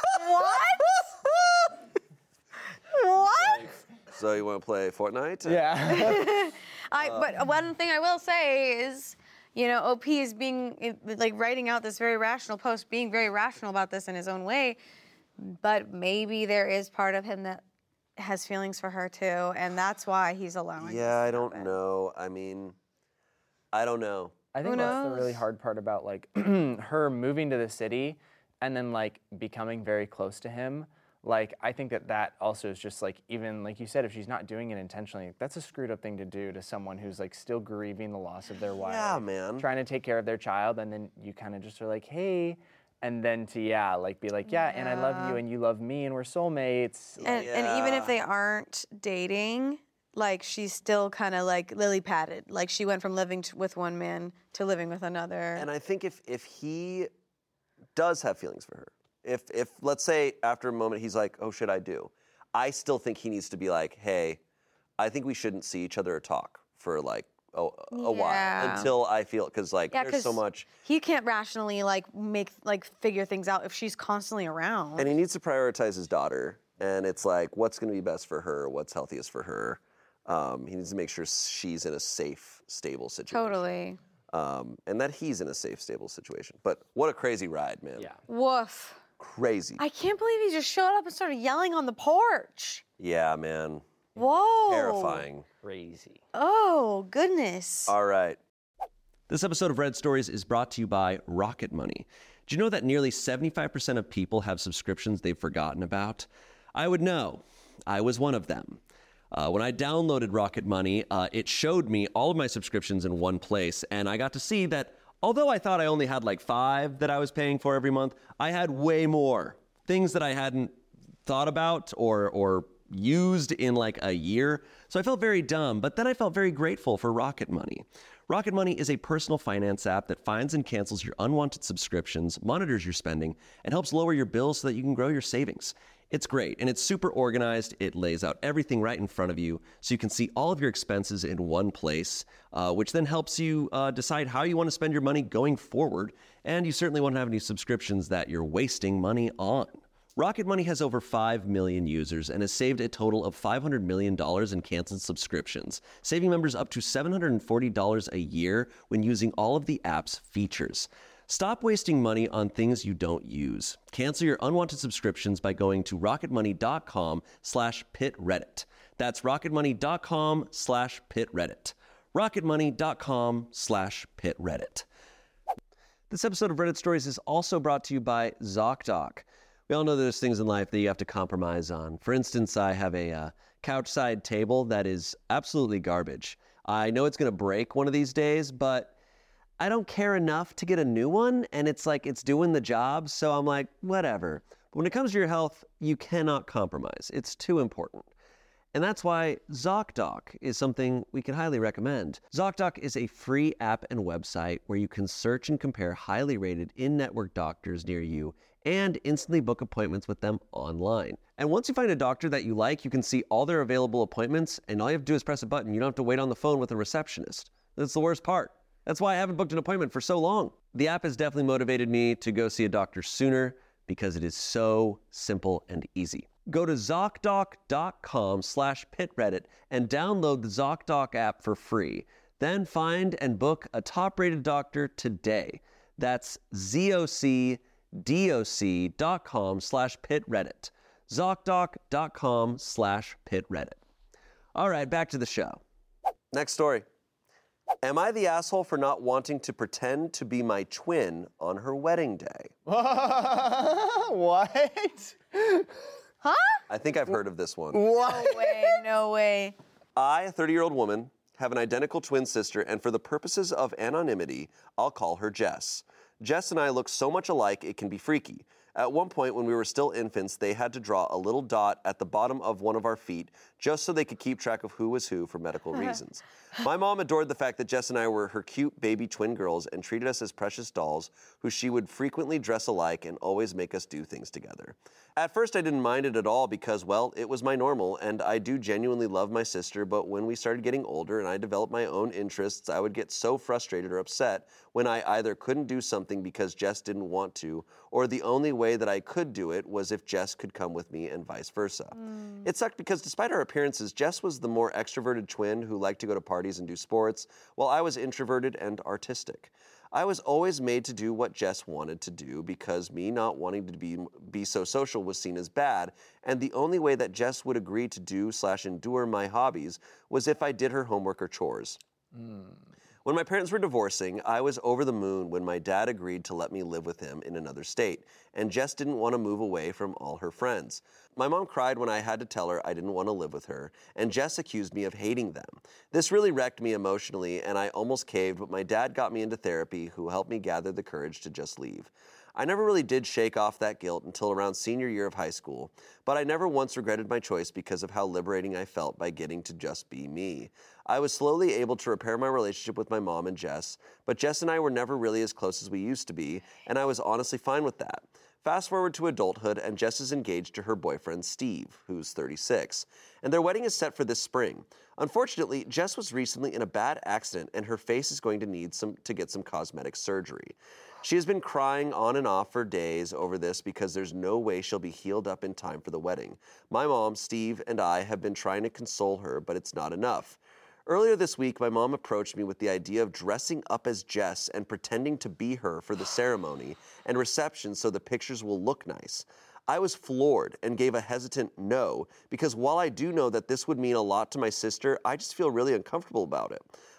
What? So you want to play Fortnite? Yeah. But one thing I will say is, you know, OP is being like writing out this very rational post, being very rational about this in his own way. But maybe there is part of him that has feelings for her too, and that's why he's allowing. Yeah, I don't know. I mean, I don't know. I think that's the really hard part about like her moving to the city and then like becoming very close to him. Like, I think that also is just like, even like you said, if she's not doing it intentionally, that's a screwed up thing to do to someone who's like still grieving the loss of their wife. Yeah, man. Trying to take care of their child, and then you kind of just are like, hey, and then to be like, and I love you and you love me and we're soulmates. And even if they aren't dating, like, she's still kind of like lily padded. Like, she went from living with one man to living with another. And I think if he does have feelings for her, if let's say after a moment he's like, oh shit, I do, I still think he needs to be like, hey, I think we shouldn't see each other or talk for like a while until I feel, because like there's so much. He can't rationally figure things out if she's constantly around. And he needs to prioritize his daughter, and it's like, what's going to be best for her, what's healthiest for her. He needs to make sure she's in a safe, stable situation. Totally. And that he's in a safe, stable situation. But what a crazy ride, man. Yeah. Woof. Crazy. I can't believe he just showed up and started yelling on the porch. Yeah, man. Whoa. Terrifying. Crazy. Oh, goodness. All right. This episode of Red Stories is brought to you by Rocket Money. Do you know that nearly 75% of people have subscriptions they've forgotten about? I would know. I was one of them. When I downloaded Rocket Money, it showed me all of my subscriptions in one place, and I got to see that although I thought I only had like 5 that I was paying for every month, I had way more things that I hadn't thought about or used in like a year. So I felt very dumb, but then I felt very grateful for Rocket Money. Rocket Money is a personal finance app that finds and cancels your unwanted subscriptions, monitors your spending, and helps lower your bills so that you can grow your savings. It's great, and it's super organized. It lays out everything right in front of you so you can see all of your expenses in one place, which then helps you decide how you want to spend your money going forward, and you certainly won't have any subscriptions that you're wasting money on. Rocket Money has over 5 million users and has saved a total of $500 million in canceled subscriptions, saving members up to $740 a year when using all of the app's features. Stop wasting money on things you don't use. Cancel your unwanted subscriptions by going to rocketmoney.com/pitreddit. That's rocketmoney.com/pitreddit. rocketmoney.com/pitreddit. This episode of Reddit Stories is also brought to you by ZocDoc. We all know there's things in life that you have to compromise on. For instance, I have a couch-side table that is absolutely garbage. I know it's going to break one of these days, but I don't care enough to get a new one, and it's like it's doing the job, so I'm like, whatever. But when it comes to your health, you cannot compromise. It's too important. And that's why ZocDoc is something we can highly recommend. ZocDoc is a free app and website where you can search and compare highly rated in-network doctors near you and instantly book appointments with them online. And once you find a doctor that you like, you can see all their available appointments, and all you have to do is press a button. You don't have to wait on the phone with a receptionist. That's the worst part. That's why I haven't booked an appointment for so long. The app has definitely motivated me to go see a doctor sooner because it is so simple and easy. Go to ZocDoc.com/pitreddit and download the ZocDoc app for free. Then find and book a top-rated doctor today. That's ZocDoc.com/pitreddit. ZocDoc.com/pitreddit. All right, back to the show. Next story. Am I the asshole for not wanting to pretend to be my twin on her wedding day? What? Huh? I think I've heard of this one. No way, no way. I, a 30-year-old woman, have an identical twin sister, and for the purposes of anonymity, I'll call her Jess. Jess and I look so much alike it can be freaky. At one point, when we were still infants, they had to draw a little dot at the bottom of one of our feet just so they could keep track of who was who for medical reasons. My mom adored the fact that Jess and I were her cute baby twin girls and treated us as precious dolls who she would frequently dress alike and always make us do things together. At first, I didn't mind it at all because, well, it was my normal, and I do genuinely love my sister, but when we started getting older and I developed my own interests, I would get so frustrated or upset when I either couldn't do something because Jess didn't want to, or the only way that I could do it was if Jess could come with me and vice versa. It sucked because despite our appearances, Jess was the more extroverted twin who liked to go to parties and do sports, while I was introverted and artistic. I was always made to do what Jess wanted to do because me not wanting to be so social was seen as bad, and the only way that Jess would agree to do/endure my hobbies was if I did her homework or chores. When my parents were divorcing, I was over the moon when my dad agreed to let me live with him in another state, and Jess didn't want to move away from all her friends. My mom cried when I had to tell her I didn't want to live with her, and Jess accused me of hating them. This really wrecked me emotionally, and I almost caved, but my dad got me into therapy, who helped me gather the courage to just leave. I never really did shake off that guilt until around senior year of high school, but I never once regretted my choice because of how liberating I felt by getting to just be me. I was slowly able to repair my relationship with my mom and Jess, but Jess and I were never really as close as we used to be, and I was honestly fine with that. Fast forward to adulthood, and Jess is engaged to her boyfriend, Steve, who's 36, and their wedding is set for this spring. Unfortunately, Jess was recently in a bad accident, and her face is going to need to get some cosmetic surgery. She has been crying on and off for days over this because there's no way she'll be healed up in time for the wedding. My mom, Steve, and I have been trying to console her, but it's not enough. Earlier this week, my mom approached me with the idea of dressing up as Jess and pretending to be her for the ceremony and reception so the pictures will look nice. I was floored and gave a hesitant no, because while I do know that this would mean a lot to my sister, I just feel really uncomfortable about it.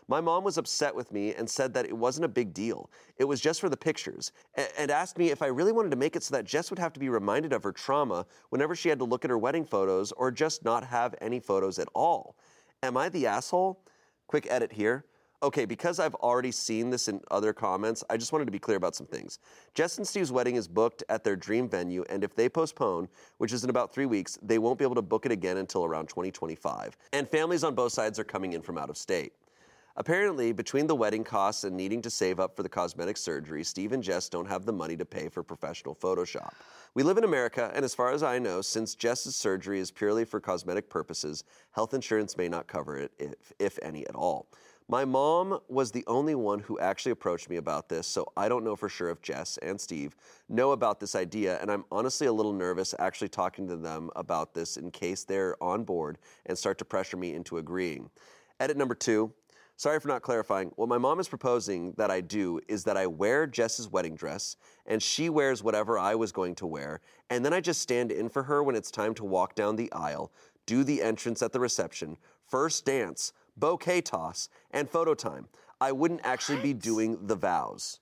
My mom was upset with me and said that it wasn't a big deal. It was just for the pictures, and asked me if I really wanted to make it so that Jess would have to be reminded of her trauma whenever she had to look at her wedding photos or just not have any photos at all. Am I the asshole? Quick edit here. Okay, because I've already seen this in other comments, I just wanted to be clear about some things. Jess and Steve's wedding is booked at their dream venue, and if they postpone, which is in about 3 weeks, they won't be able to book it again until around 2025. And families on both sides are coming in from out of state. Apparently, between the wedding costs and needing to save up for the cosmetic surgery, Steve and Jess don't have the money to pay for professional Photoshop. We live in America, and as far as I know, since Jess's surgery is purely for cosmetic purposes, health insurance may not cover it, if any at all. My mom was the only one who actually approached me about this, so I don't know for sure if Jess and Steve know about this idea, and I'm honestly a little nervous actually talking to them about this in case they're on board and start to pressure me into agreeing. Edit number 2. Sorry for not clarifying. What my mom is proposing that I do is that I wear Jess's wedding dress, and she wears whatever I was going to wear, and then I just stand in for her when it's time to walk down the aisle, do the entrance at the reception, first dance, bouquet toss, and photo time. I wouldn't actually be doing the vows.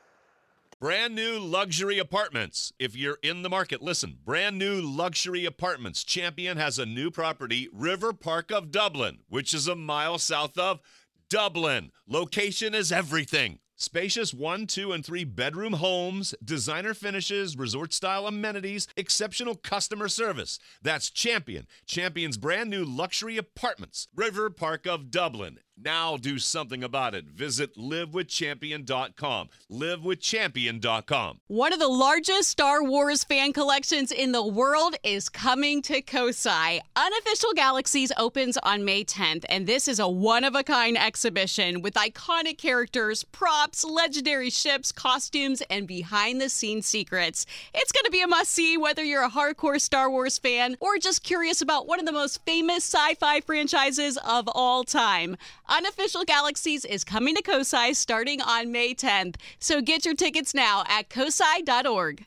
Brand new luxury apartments. If you're in the market, listen. Brand new luxury apartments. Champion has a new property, River Park of Dublin, which is a mile south of Dublin. Location is everything. Spacious 1, 2, and 3 bedroom homes, designer finishes, resort-style amenities, exceptional customer service. That's Champion. Champion's brand new luxury apartments. River Park of Dublin. Now do something about it. Visit livewithchampion.com. Livewithchampion.com. One of the largest Star Wars fan collections in the world is coming to Kosai. Unofficial Galaxies opens on May 10th, and this is a one-of-a-kind exhibition with iconic characters, props, legendary ships, costumes, and behind-the-scenes secrets. It's going to be a must-see whether you're a hardcore Star Wars fan or just curious about one of the most famous sci-fi franchises of all time. Unofficial Galaxies is coming to Kosai starting on May 10th. So get your tickets now at kosai.org.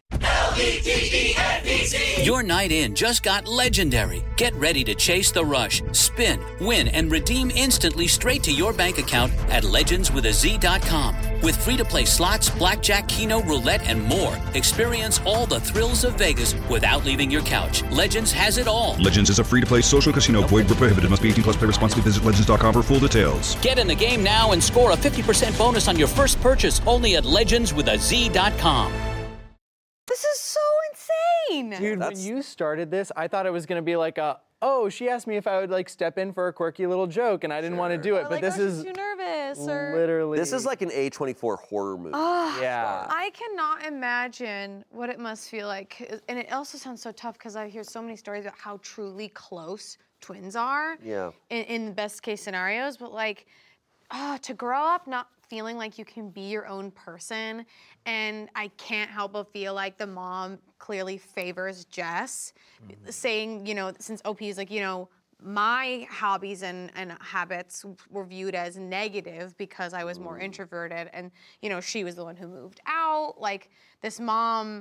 LVTENBC. Your night in just got legendary. Get ready to chase the rush, spin, win, and redeem instantly straight to your bank account at legendswithaz.com. With free-to-play slots, blackjack, keno, roulette, and more. Experience all the thrills of Vegas without leaving your couch. Legends has it all. Legends is a free-to-play social casino. Void where prohibited. Must be 18 plus. Play responsibly. Visit legends.com for full details. Get in the game now and score a 50% bonus on your first purchase only at legendswithaz.com. This is so insane. Dude, when you started this, I thought it was going to be like she asked me if I would like step in for a quirky little joke, and I didn't want to do it. Or but like, this is she's too nervous, or literally. This is like an A24 horror movie. Yeah. I cannot imagine what it must feel like, and it also sounds so tough because I hear so many stories about how truly close twins are. Yeah. In the best case scenarios, but like, to grow up not feeling like you can be your own person, and I can't help but feel like the mom clearly favors Jess, saying, since OP is like, my hobbies and habits were viewed as negative because I was more introverted, and she was the one who moved out. Like, this mom,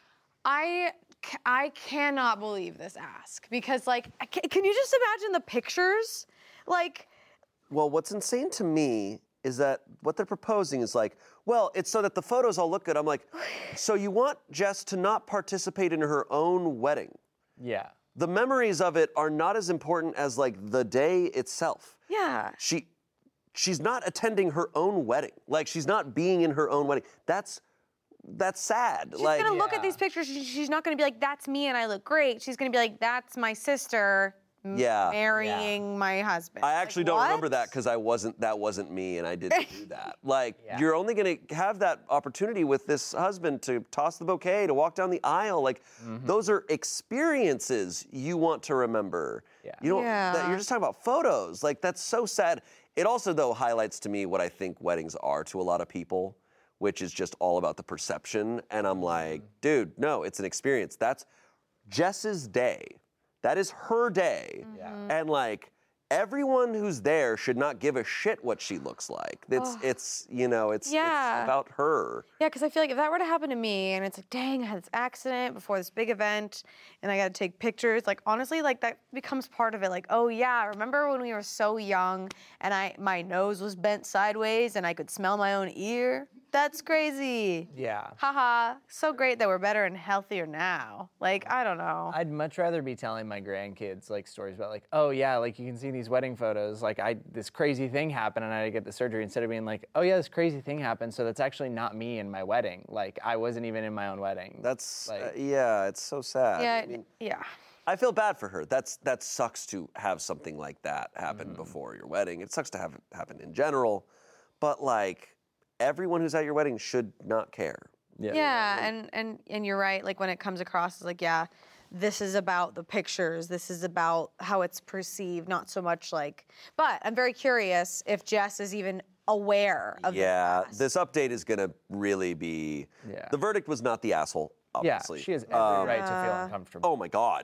I cannot believe this ask, because like, can you just imagine the pictures? Like, well, what's insane to me is that what they're proposing is like, well, it's so that the photos all look good. I'm like, so you want Jess to not participate in her own wedding? Yeah. The memories of it are not as important as like the day itself. yeah. She's not attending her own wedding. Like, she's not being in her own wedding. That's sad. She's gonna look at these pictures. She's not gonna be like, "That's me and I look great." She's gonna be like, "That's my sister marrying my husband." I actually don't remember that because that wasn't me, and I didn't do that. Like, you're only gonna have that opportunity with this husband to toss the bouquet, to walk down the aisle. Like, those are experiences you want to remember. Yeah. You don't. You're just talking about photos. Like, that's so sad. It also, though, highlights to me what I think weddings are to a lot of people, which is just all about the perception. And I'm like, dude, no, it's an experience. That's Jess's day. That is her day. And like, everyone who's there should not give a shit what she looks like. It's about her. Yeah, because I feel like if that were to happen to me and it's like, dang, I had this accident before this big event and I got to take pictures, like honestly, like that becomes part of it. Like, oh yeah, remember when we were so young and my nose was bent sideways and I could smell my own ear? That's crazy. Yeah. Haha, so great that we're better and healthier now. Like, I don't know. I'd much rather be telling my grandkids like stories about like, oh yeah, like you can see these wedding photos, like this crazy thing happened and I had to get the surgery, instead of being like, oh yeah, this crazy thing happened, so that's actually not me in my wedding. Like I wasn't even in my own wedding. That's like, it's so sad. Yeah, I mean, yeah. I feel bad for her. That sucks to have something like that happen before your wedding. It sucks to have it happen in general, but like everyone who's at your wedding should not care. Yeah, and you're right. Like when it comes across as like, yeah, this is about the pictures. This is about how it's perceived, not so much like. But I'm very curious if Jess is even aware of this update is gonna really be. Yeah. The verdict was not the asshole. Obviously. Yeah, she has every right to feel uncomfortable. Oh my God.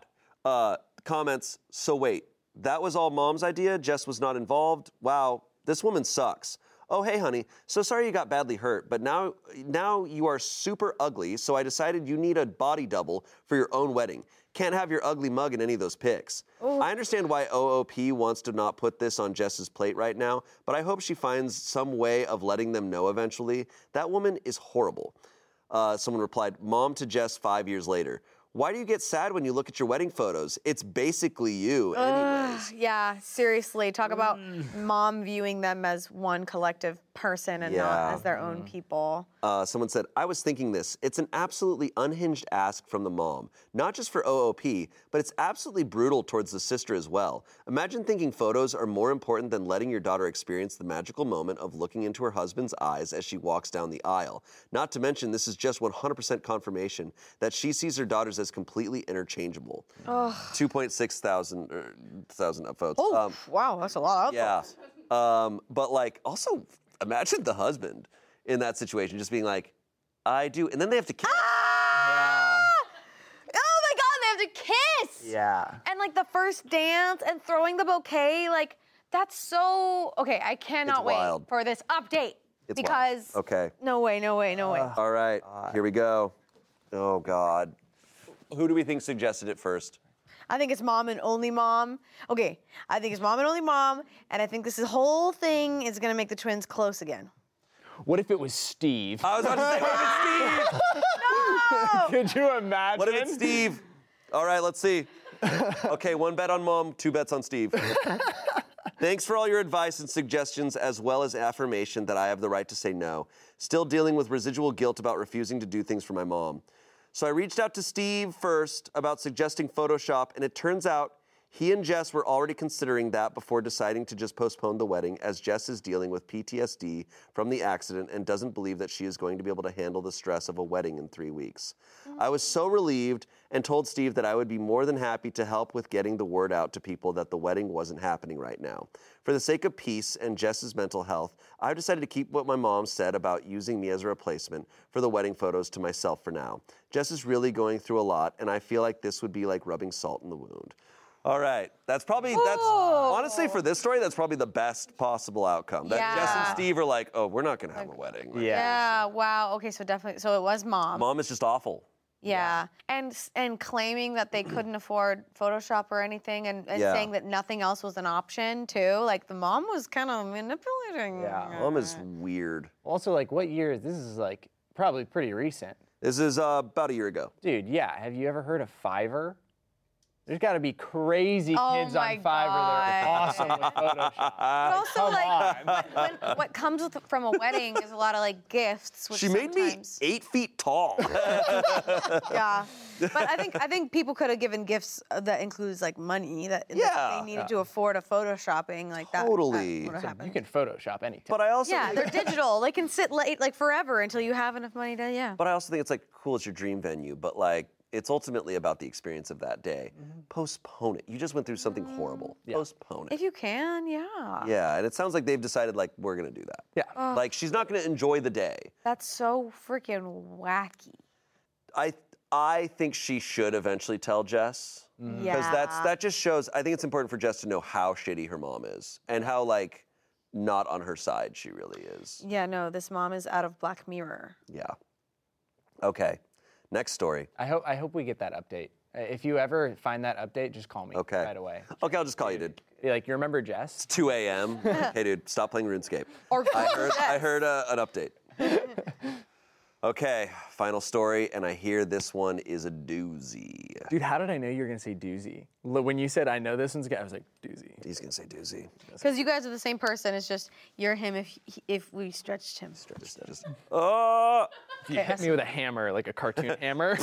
Comments. So wait, that was all Mom's idea? Jess was not involved? Wow, this woman sucks. Oh, hey, honey, so sorry you got badly hurt, but now you are super ugly, so I decided you need a body double for your own wedding. Can't have your ugly mug in any of those pics. Ooh. I understand why OOP wants to not put this on Jess's plate right now, but I hope she finds some way of letting them know eventually. That woman is horrible. Someone replied, Mom to Jess 5 years later. Why do you get sad when you look at your wedding photos? It's basically you anyways. Yeah, seriously. Talk about Mom viewing them as one collective person and not as their own people. Someone said, I was thinking this. It's an absolutely unhinged ask from the mom. Not just for OOP, but it's absolutely brutal towards the sister as well. Imagine thinking photos are more important than letting your daughter experience the magical moment of looking into her husband's eyes as she walks down the aisle. Not to mention, this is just 100% confirmation that she sees her daughters as completely interchangeable. 2.6 thousand upvotes. Oh, wow, that's a lot of upvotes. Yeah. But like, also imagine the husband in that situation just being like, I do, and then they have to kiss. Ah! Oh my God, they have to kiss. Yeah. And like the first dance and throwing the bouquet, like that's so, okay, I cannot wait for this update. It's because, wild. Okay. No way. All right, here we go. Oh God. Who do we think suggested it first? I think it's Mom and only Mom. Okay, I think it's Mom and only Mom, and I think this whole thing is gonna make the twins close again. What if it was Steve? I was about to say, what if it's Steve? No! Could you imagine? What if it's Steve? All right, let's see. Okay, 1 bet on Mom, 2 bets on Steve. Thanks for all your advice and suggestions, as well as affirmation that I have the right to say no. Still dealing with residual guilt about refusing to do things for my mom. So I reached out to Steve first about suggesting Photoshop, and it turns out he and Jess were already considering that before deciding to just postpone the wedding, as Jess is dealing with PTSD from the accident and doesn't believe that she is going to be able to handle the stress of a wedding in 3 weeks. I was so relieved and told Steve that I would be more than happy to help with getting the word out to people that the wedding wasn't happening right now. For the sake of peace and Jess's mental health, I've decided to keep what my mom said about using me as a replacement for the wedding photos to myself for now. Jess is really going through a lot, and I feel like this would be like rubbing salt in the wound. All right, that's honestly for this story, that's probably the best possible outcome. That Jess and Steve are like, oh, we're not gonna have a wedding. Right? Yeah, wow, okay, so definitely, so it was Mom. Mom is just awful. Yeah. And claiming that they couldn't afford Photoshop or anything, and saying that nothing else was an option too. Like the mom was kind of manipulating. Yeah, Mom is weird. Also, like what year is this? Is like probably pretty recent. This is about a year ago. Dude, yeah. Have you ever heard of Fiverr? There's got to be crazy kids on Fiverr that are awesome with Photoshop. But also, like, what comes from a wedding is a lot of like gifts. Which she made me 8 feet tall. Yeah, but I think people could have given gifts that includes like money that they needed to afford a photoshopping like that. Totally. You can Photoshop anything. But I also they're digital. They can sit late like forever until you have enough money to But I also think it's like cool, it's your dream venue, but like. It's ultimately about the experience of that day. Postpone it. You just went through something horrible. Postpone it. If you can, yeah. Yeah, and it sounds like they've decided, like, we're going to do that. Yeah. Like, she's not going to enjoy the day. That's so freaking wacky. I think she should eventually tell Jess. Yeah. Because that just shows, I think it's important for Jess to know how shitty her mom is and how, like, not on her side she really is. Yeah, no, this mom is out of Black Mirror. Yeah. Okay. Next story. I hope we get that update. If you ever find that update, just call me Okay. right away. Okay, I'll just call you, dude. Like, you remember Jess? 2 a.m. Hey, dude, stop playing RuneScape. Or I heard an update. Okay, final story, and I hear this one is a doozy. Dude, how did I know you were going to say doozy? When you said, I know this one's good, I was like, doozy. He's gonna say doozy. Because you guys are the same person. It's just you're him if we stretched him. Oh! You hit me with a hammer, like a cartoon hammer.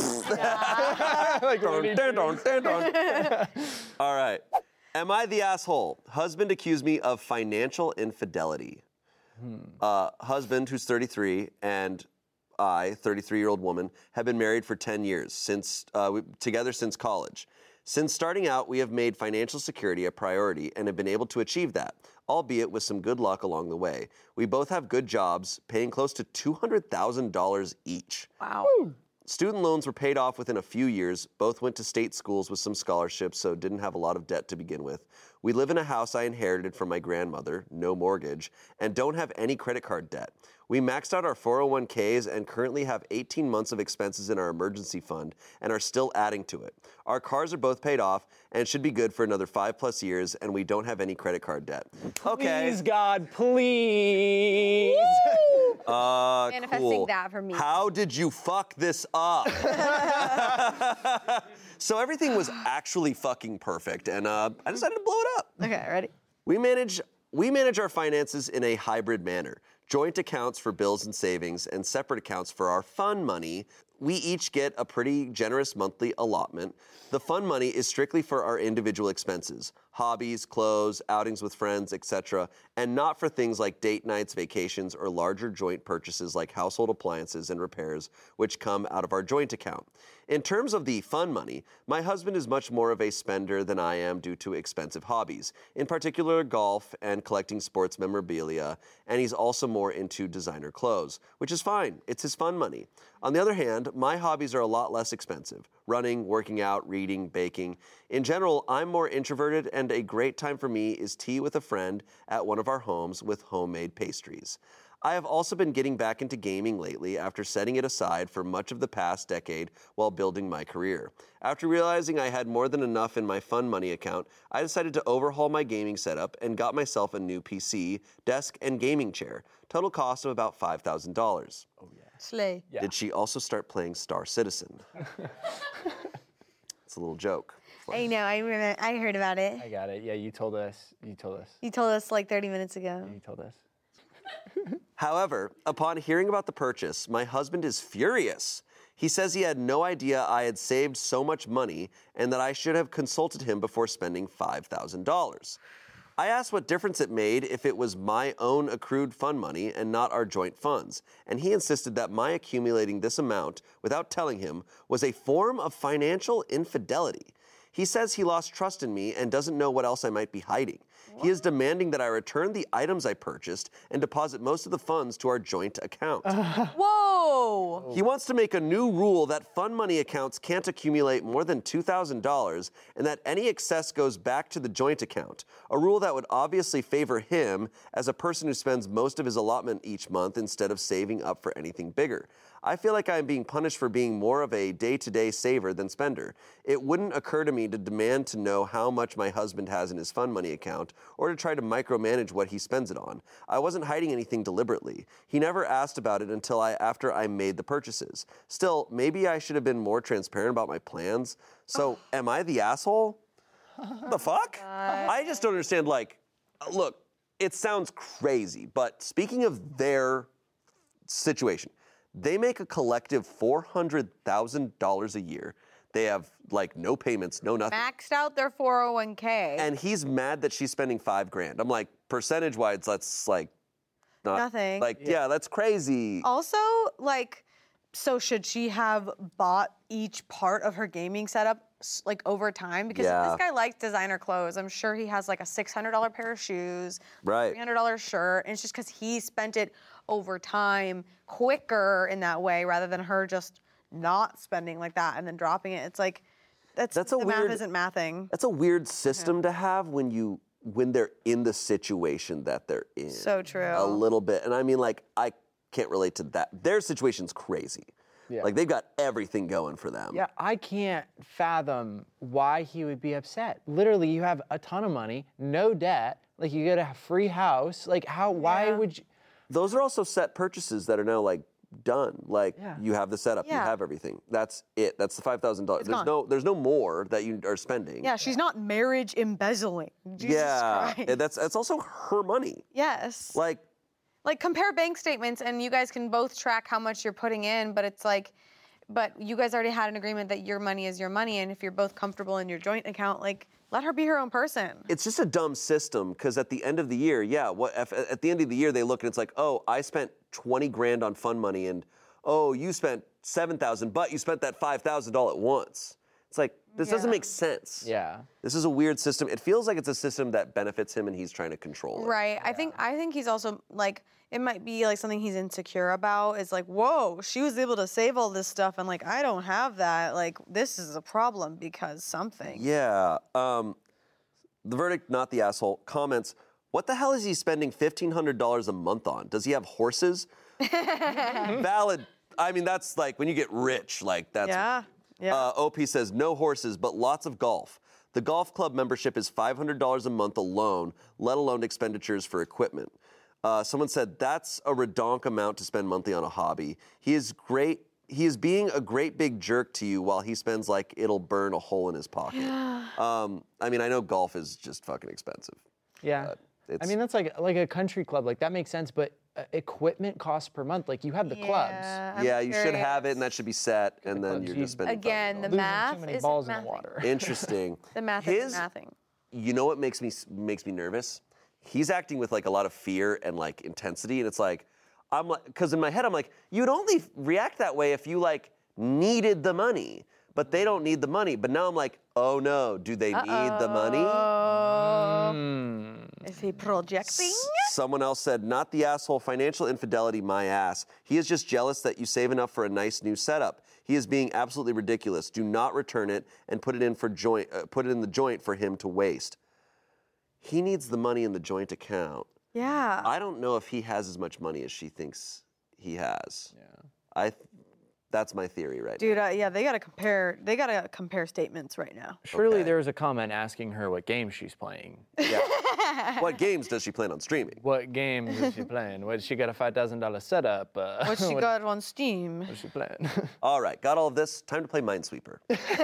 All right. Am I the asshole? Husband accused me of financial infidelity. Husband, who's 33, and I, 33-year-old woman, have been married for 10 years, together since college. Since starting out, we have made financial security a priority and have been able to achieve that, albeit with some good luck along the way. We both have good jobs, paying close to $200,000 each. Wow. Student loans were paid off within a few years. Both went to state schools with some scholarships, so didn't have a lot of debt to begin with. We live in a house I inherited from my grandmother, no mortgage, and don't have any credit card debt. We maxed out our 401ks and currently have 18 months of expenses in our emergency fund and are still adding to it. Our cars are both paid off and should be good for another 5+ years, and we don't have any credit card debt. Okay. Please, God, please. Manifesting Cool. that for me. How did you fuck this up? So everything was actually fucking perfect, and I decided to blow it up. Okay, ready? We manage our finances in a hybrid manner. Joint accounts for bills and savings, and separate accounts for our fun money. We each get a pretty generous monthly allotment. The fun money is strictly for our individual expenses, hobbies, clothes, outings with friends, etc., and not for things like date nights, vacations, or larger joint purchases like household appliances and repairs, which come out of our joint account. In terms of the fun money, my husband is much more of a spender than I am due to expensive hobbies, in particular golf and collecting sports memorabilia, and he's also more into designer clothes, which is fine. It's his fun money. On the other hand, my hobbies are a lot less expensive. Running, working out, reading, baking. In general, I'm more introverted, and a great time for me is tea with a friend at one of our homes with homemade pastries. I have also been getting back into gaming lately after setting it aside for much of the past decade while building my career. After realizing I had more than enough in my fun money account, I decided to overhaul my gaming setup and got myself a new PC, desk, and gaming chair. Total cost of about $5,000. Oh yeah. Slay. Yeah. Did she also start playing Star Citizen? It's a little joke. I know. I heard about it. I got it. Yeah, you told us. You told us like 30 minutes ago. You told us. However, upon hearing about the purchase, my husband is furious. He says he had no idea I had saved so much money and that I should have consulted him before spending $5,000. I asked what difference it made if it was my own accrued fund money and not our joint funds, and he insisted that my accumulating this amount without telling him was a form of financial infidelity. He says he lost trust in me and doesn't know what else I might be hiding. He is demanding that I return the items I purchased and deposit most of the funds to our joint account. Whoa! He wants to make a new rule that fund money accounts can't accumulate more than $2,000 and that any excess goes back to the joint account, a rule that would obviously favor him as a person who spends most of his allotment each month instead of saving up for anything bigger. I feel like I am being punished for being more of a day-to-day saver than spender. It wouldn't occur to me to demand to know how much my husband has in his fund money account or to try to micromanage what he spends it on. I wasn't hiding anything deliberately. He never asked about it until after I made the purchases. Still, maybe I should have been more transparent about my plans. So, am I the asshole? The fuck? I just don't understand, look, it sounds crazy, but speaking of their situation, they make a collective $400,000 a year. They have no payments, no nothing. Maxed out their 401k. And he's mad that she's spending $5,000. I'm like, percentage-wise, that's not nothing. Yeah, that's crazy. Also, so should she have bought each part of her gaming setup over time? Because if this guy likes designer clothes, I'm sure he has a $600 pair of shoes, right, $300 shirt, and it's just because he spent it over time quicker in that way rather than her just not spending like that and then dropping it. It's That's a the weird. math isn't mathing. That's a weird system to have when they're in the situation that they're in. So true. A little bit, and I mean, like, I can't relate to that. Their situation's crazy. Yeah. Like, they've got everything going for them. Yeah, I can't fathom why he would be upset. Literally, you have a ton of money, no debt, like you get a free house. Like why would you? Those are also set purchases that are now like done. Like you have the setup, you Yeah. have everything. That's it. That's the $5,000. gone. There's no more that you are spending. Yeah, she's not marriage embezzling. Jesus Yeah, Christ. and that's also her money. Yes. Like, compare bank statements and you guys can both track how much you're putting in, but it's like, but you guys already had an agreement that your money is your money, and if you're both comfortable in your joint account, like, let her be her own person. it's just a dumb system because at the end of the year, at the end of the year they look and it's like, oh, I spent 20 grand on fun money, and oh, you spent 7,000, but you spent that $5,000 all at once. It's like, this doesn't make sense. Yeah. This is a weird system. It feels like it's a system that benefits him and he's trying to control it. Right. I think he's also like, it might be like something he's insecure about. It's like, whoa, she was able to save all this stuff, and like, I don't have that. Like, this is a problem because something. Yeah. The verdict, not the asshole, comments, what the hell is he spending $1,500 a month on? Does he have horses? Valid. I mean, that's like when you get rich, like that's. Yeah. Yeah. OP says, no horses, but lots of golf. The golf club membership is $500 a month alone, let alone expenditures for equipment. Someone said, that's a redonk amount to spend monthly on a hobby. He is being a great big jerk to you while he spends like it'll burn a hole in his pocket. I mean, I know golf is just fucking expensive. Yeah. I mean, that's like a country club. Like, that makes sense, but equipment costs per month. Like, you have the clubs. Yeah, you should have it, and that should be set, and then you're just spending. Again, the Losing math too many isn't balls in mathing. the water. Interesting. The math isn't mathing. You know what makes me nervous? He's acting with like a lot of fear and like intensity, and it's like, I'm like, because in my head I'm like, you'd only react that way if you like needed the money, but they don't need the money. But now I'm like, oh no, do they need the money? Is he projecting? Someone else said, not the asshole, financial infidelity, my ass. He is just jealous that you save enough for a nice new setup. He is being absolutely ridiculous. Do not return it and put it in the joint for him to waste. He needs the money in the joint account. Yeah. I don't know if he has as much money as she thinks he has. Yeah. That's my theory right Dude, yeah, they gotta compare statements right now. Surely there was a comment asking her what game she's playing. now. Yeah. What games does she plan on streaming? What games is she playing? What, she got a $5,000 setup? What she got on Steam? What's she playing? All right, got all of this. Time to play Minesweeper.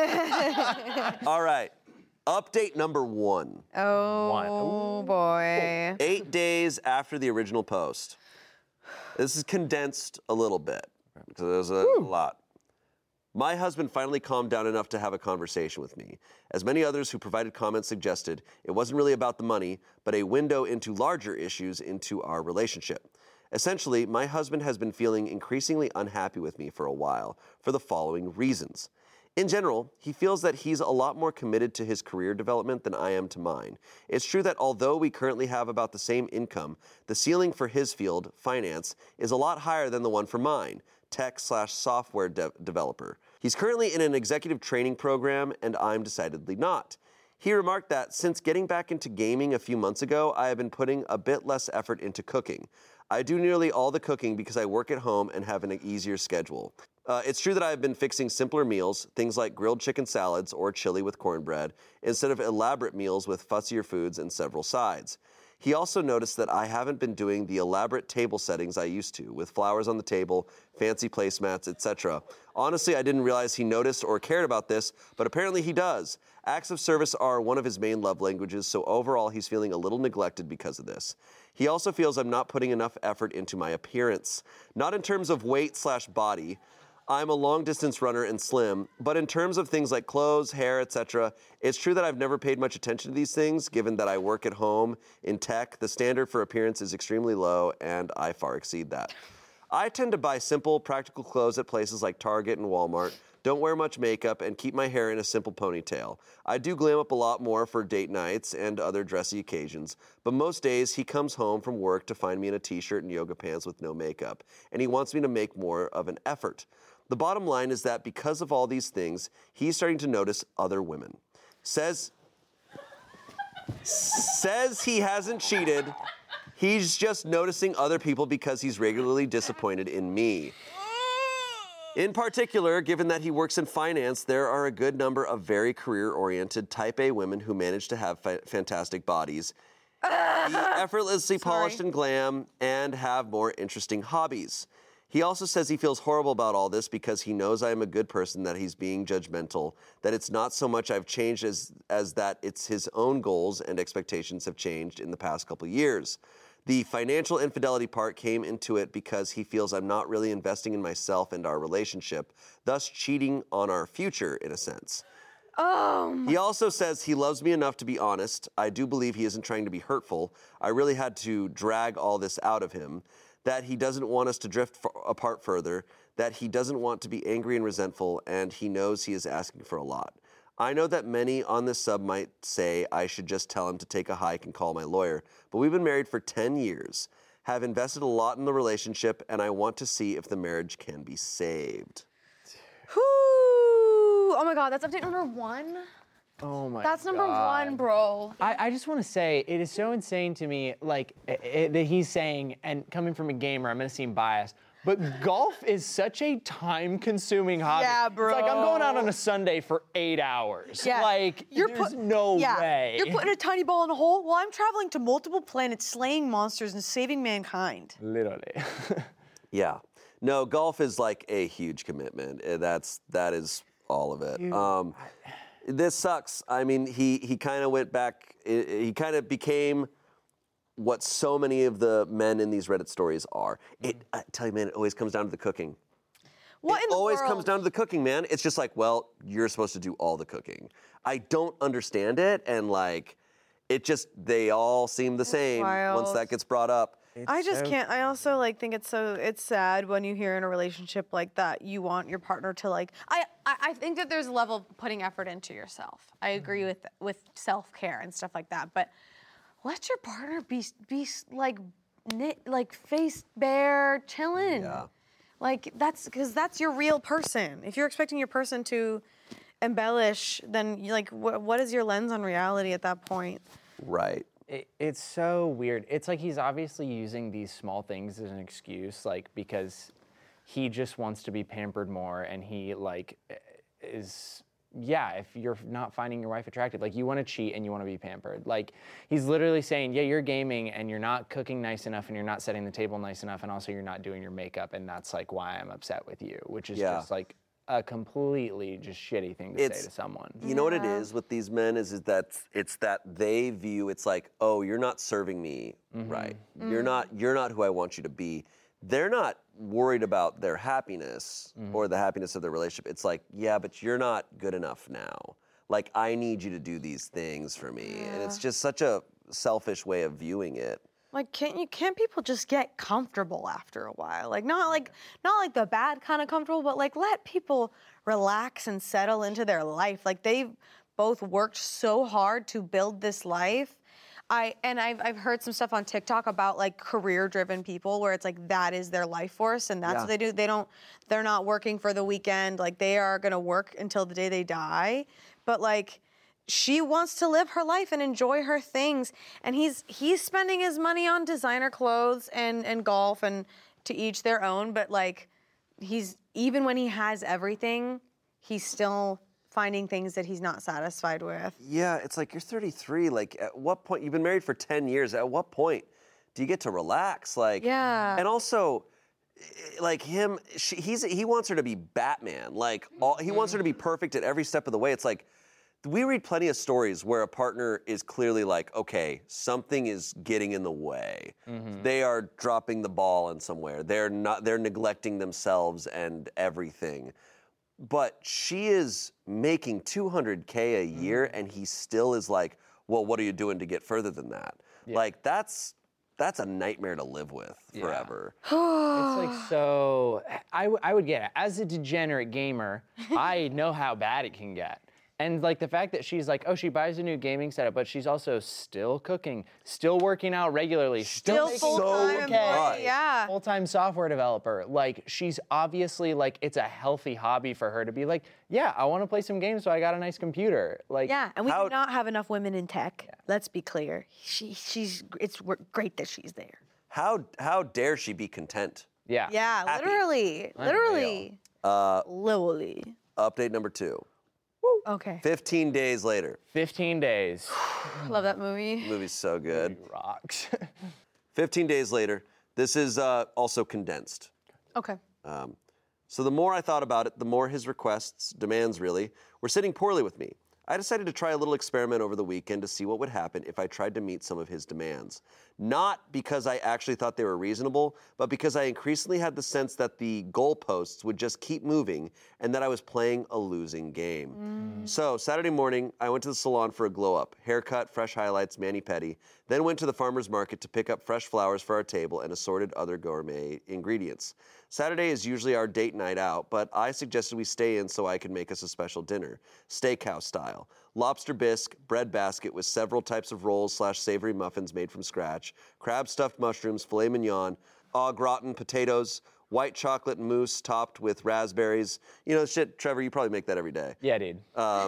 All right, update number 1. Oh boy. 8 days after the original post. This is condensed a little bit because there's a lot. My husband finally calmed down enough to have a conversation with me. As many others who provided comments suggested, it wasn't really about the money, but a window into larger issues into our relationship. Essentially, my husband has been feeling increasingly unhappy with me for a while for the following reasons. In general, he feels that he's a lot more committed to his career development than I am to mine. It's true that although we currently have about the same income, the ceiling for his field, finance, is a lot higher than the one for mine, tech/software developer. He's currently in an executive training program, and I'm decidedly not. He remarked that since getting back into gaming a few months ago, I have been putting a bit less effort into cooking. I do nearly all the cooking because I work at home and have an easier schedule. It's true that I've been fixing simpler meals, things like grilled chicken salads or chili with cornbread, instead of elaborate meals with fussier foods and several sides. He also noticed that I haven't been doing the elaborate table settings I used to, with flowers on the table, fancy placemats, etc. Honestly, I didn't realize he noticed or cared about this, but apparently he does. Acts of service are one of his main love languages, so overall he's feeling a little neglected because of this. He also feels I'm not putting enough effort into my appearance. Not in terms of weight/body. I'm a long-distance runner and slim, but in terms of things like clothes, hair, etc., it's true that I've never paid much attention to these things, given that I work at home in tech. The standard for appearance is extremely low, and I far exceed that. I tend to buy simple, practical clothes at places like Target and Walmart, don't wear much makeup, and keep my hair in a simple ponytail. I do glam up a lot more for date nights and other dressy occasions, but most days he comes home from work to find me in a t-shirt and yoga pants with no makeup, and he wants me to make more of an effort. The bottom line is that because of all these things, he's starting to notice other women. Says he hasn't cheated. He's just noticing other people because he's regularly disappointed in me. In particular, given that he works in finance, there are a good number of very career-oriented type A women who manage to have fantastic bodies, be effortlessly polished and glam, and have more interesting hobbies. He also says he feels horrible about all this because he knows I am a good person, that he's being judgmental, that it's not so much I've changed as that it's his own goals and expectations have changed in the past couple years. The financial infidelity part came into it because he feels I'm not really investing in myself and our relationship, thus cheating on our future in a sense. He also says he loves me enough to be honest. I do believe he isn't trying to be hurtful. I really had to drag all this out of him. That he doesn't want us to drift apart further, that he doesn't want to be angry and resentful, and he knows he is asking for a lot. I know that many on this sub might say I should just tell him to take a hike and call my lawyer, but we've been married for 10 years, have invested a lot in the relationship, and I want to see if the marriage can be saved. Oh my God, that's update number 1. Oh my That's God. number 1, bro. I just want to say, it is so insane to me, like, that he's saying, and coming from a gamer, I'm going to seem biased, but golf is such a time-consuming hobby. Yeah, bro. It's like, I'm going out on a Sunday for 8 hours. Yeah. Like, there's no way. You're putting a tiny ball in a hole? Well, I'm traveling to multiple planets, slaying monsters, and saving mankind. Literally. Yeah. No, golf is like a huge commitment. That is all of it. This sucks. I mean, he kind of went back. He kind of became what so many of the men in these Reddit stories are. I tell you, man, it always comes down to the cooking. What in the world? It always comes down to the cooking, man. It's just like, well, you're supposed to do all the cooking. I don't understand it, and like, they all seem the same wild. once that gets brought up. I just can't. I also like think it's sad when you hear in a relationship like that you want your partner to like. I think that there's a level of putting effort into yourself. I agree with self-care and stuff like that. But let your partner be like face bare, chilling. Yeah. Like that's your real person. If you're expecting your person to embellish, then what is your lens on reality at that point? Right. It's so weird. It's like he's obviously using these small things as an excuse, like, because he just wants to be pampered more, and he if you're not finding your wife attractive, like, you want to cheat and you want to be pampered. Like, he's literally saying, yeah, you're gaming and you're not cooking nice enough and you're not setting the table nice enough, and also you're not doing your makeup, and that's like why I'm upset with you, which is just like a completely just shitty thing to say to someone. You know what it is with these men is that it's that they view it's like, oh, you're not serving me right. You're not who I want you to be. They're not worried about their happiness or the happiness of their relationship. It's like, yeah, but you're not good enough now. Like, I need you to do these things for me. And it's just such a selfish way of viewing it. Like, can't people just get comfortable after a while? Like, not like the bad kind of comfortable, but like let people relax and settle into their life. Like, they've both worked so hard to build this life. I've heard some stuff on TikTok about like career-driven people where it's like that is their life force and that's what they do. They're not working for the weekend. Like, they are gonna work until the day they die. But like, she wants to live her life and enjoy her things, and he's spending his money on designer clothes and golf, and to each their own. But like, even when he has everything, he's still finding things that he's not satisfied with. Yeah, it's like, you're 33. Like, at what point, you've been married for 10 years. At what point do you get to relax? Like, and also, like he wants her to be Batman. Like, he wants her to be perfect at every step of the way. It's like, we read plenty of stories where a partner is clearly like, okay, something is getting in the way. They are dropping the ball in somewhere. They're neglecting themselves and everything. But she is making $200K a year, and he still is like, well, what are you doing to get further than that? Like, that's That's a nightmare to live with forever. It's like so. I would get it. As a degenerate gamer, I know how bad it can get. And like the fact that she's like, oh, she buys a new gaming setup, but she's also still cooking, still working out regularly, Still making full-time employee, yeah. full-time software developer. Like she's obviously like, it's a healthy hobby for her to be like, yeah, I want to play some games, so I got a nice computer. Like, Yeah, and we do not have enough women in tech. Let's be clear. It's great that she's there. How dare she be content? yeah. Yeah, Happy. literally. Literally. Update number 2. Okay. 15 days later. 15 days. Love that movie. Movie's so good. Rocks. 15 days later. This is also condensed. Okay. So the more I thought about it, the more his requests, demands really, were sitting poorly with me. I decided to try a little experiment over the weekend to see what would happen if I tried to meet some of his demands. Not because I actually thought they were reasonable, but because I increasingly had the sense that the goalposts would just keep moving and that I was playing a losing game. So Saturday morning, I went to the salon for a glow-up, haircut, fresh highlights, mani-pedi, then went to the farmer's market to pick up fresh flowers for our table and assorted other gourmet ingredients. Saturday is usually our date night out, but I suggested we stay in so I could make us a special dinner, steakhouse style. Lobster bisque, bread basket with several types of rolls / savory muffins made from scratch, crab stuffed mushrooms, filet mignon, au gratin potatoes, white chocolate mousse topped with raspberries. You know, shit, Trevor, you probably make that every day. Yeah, dude.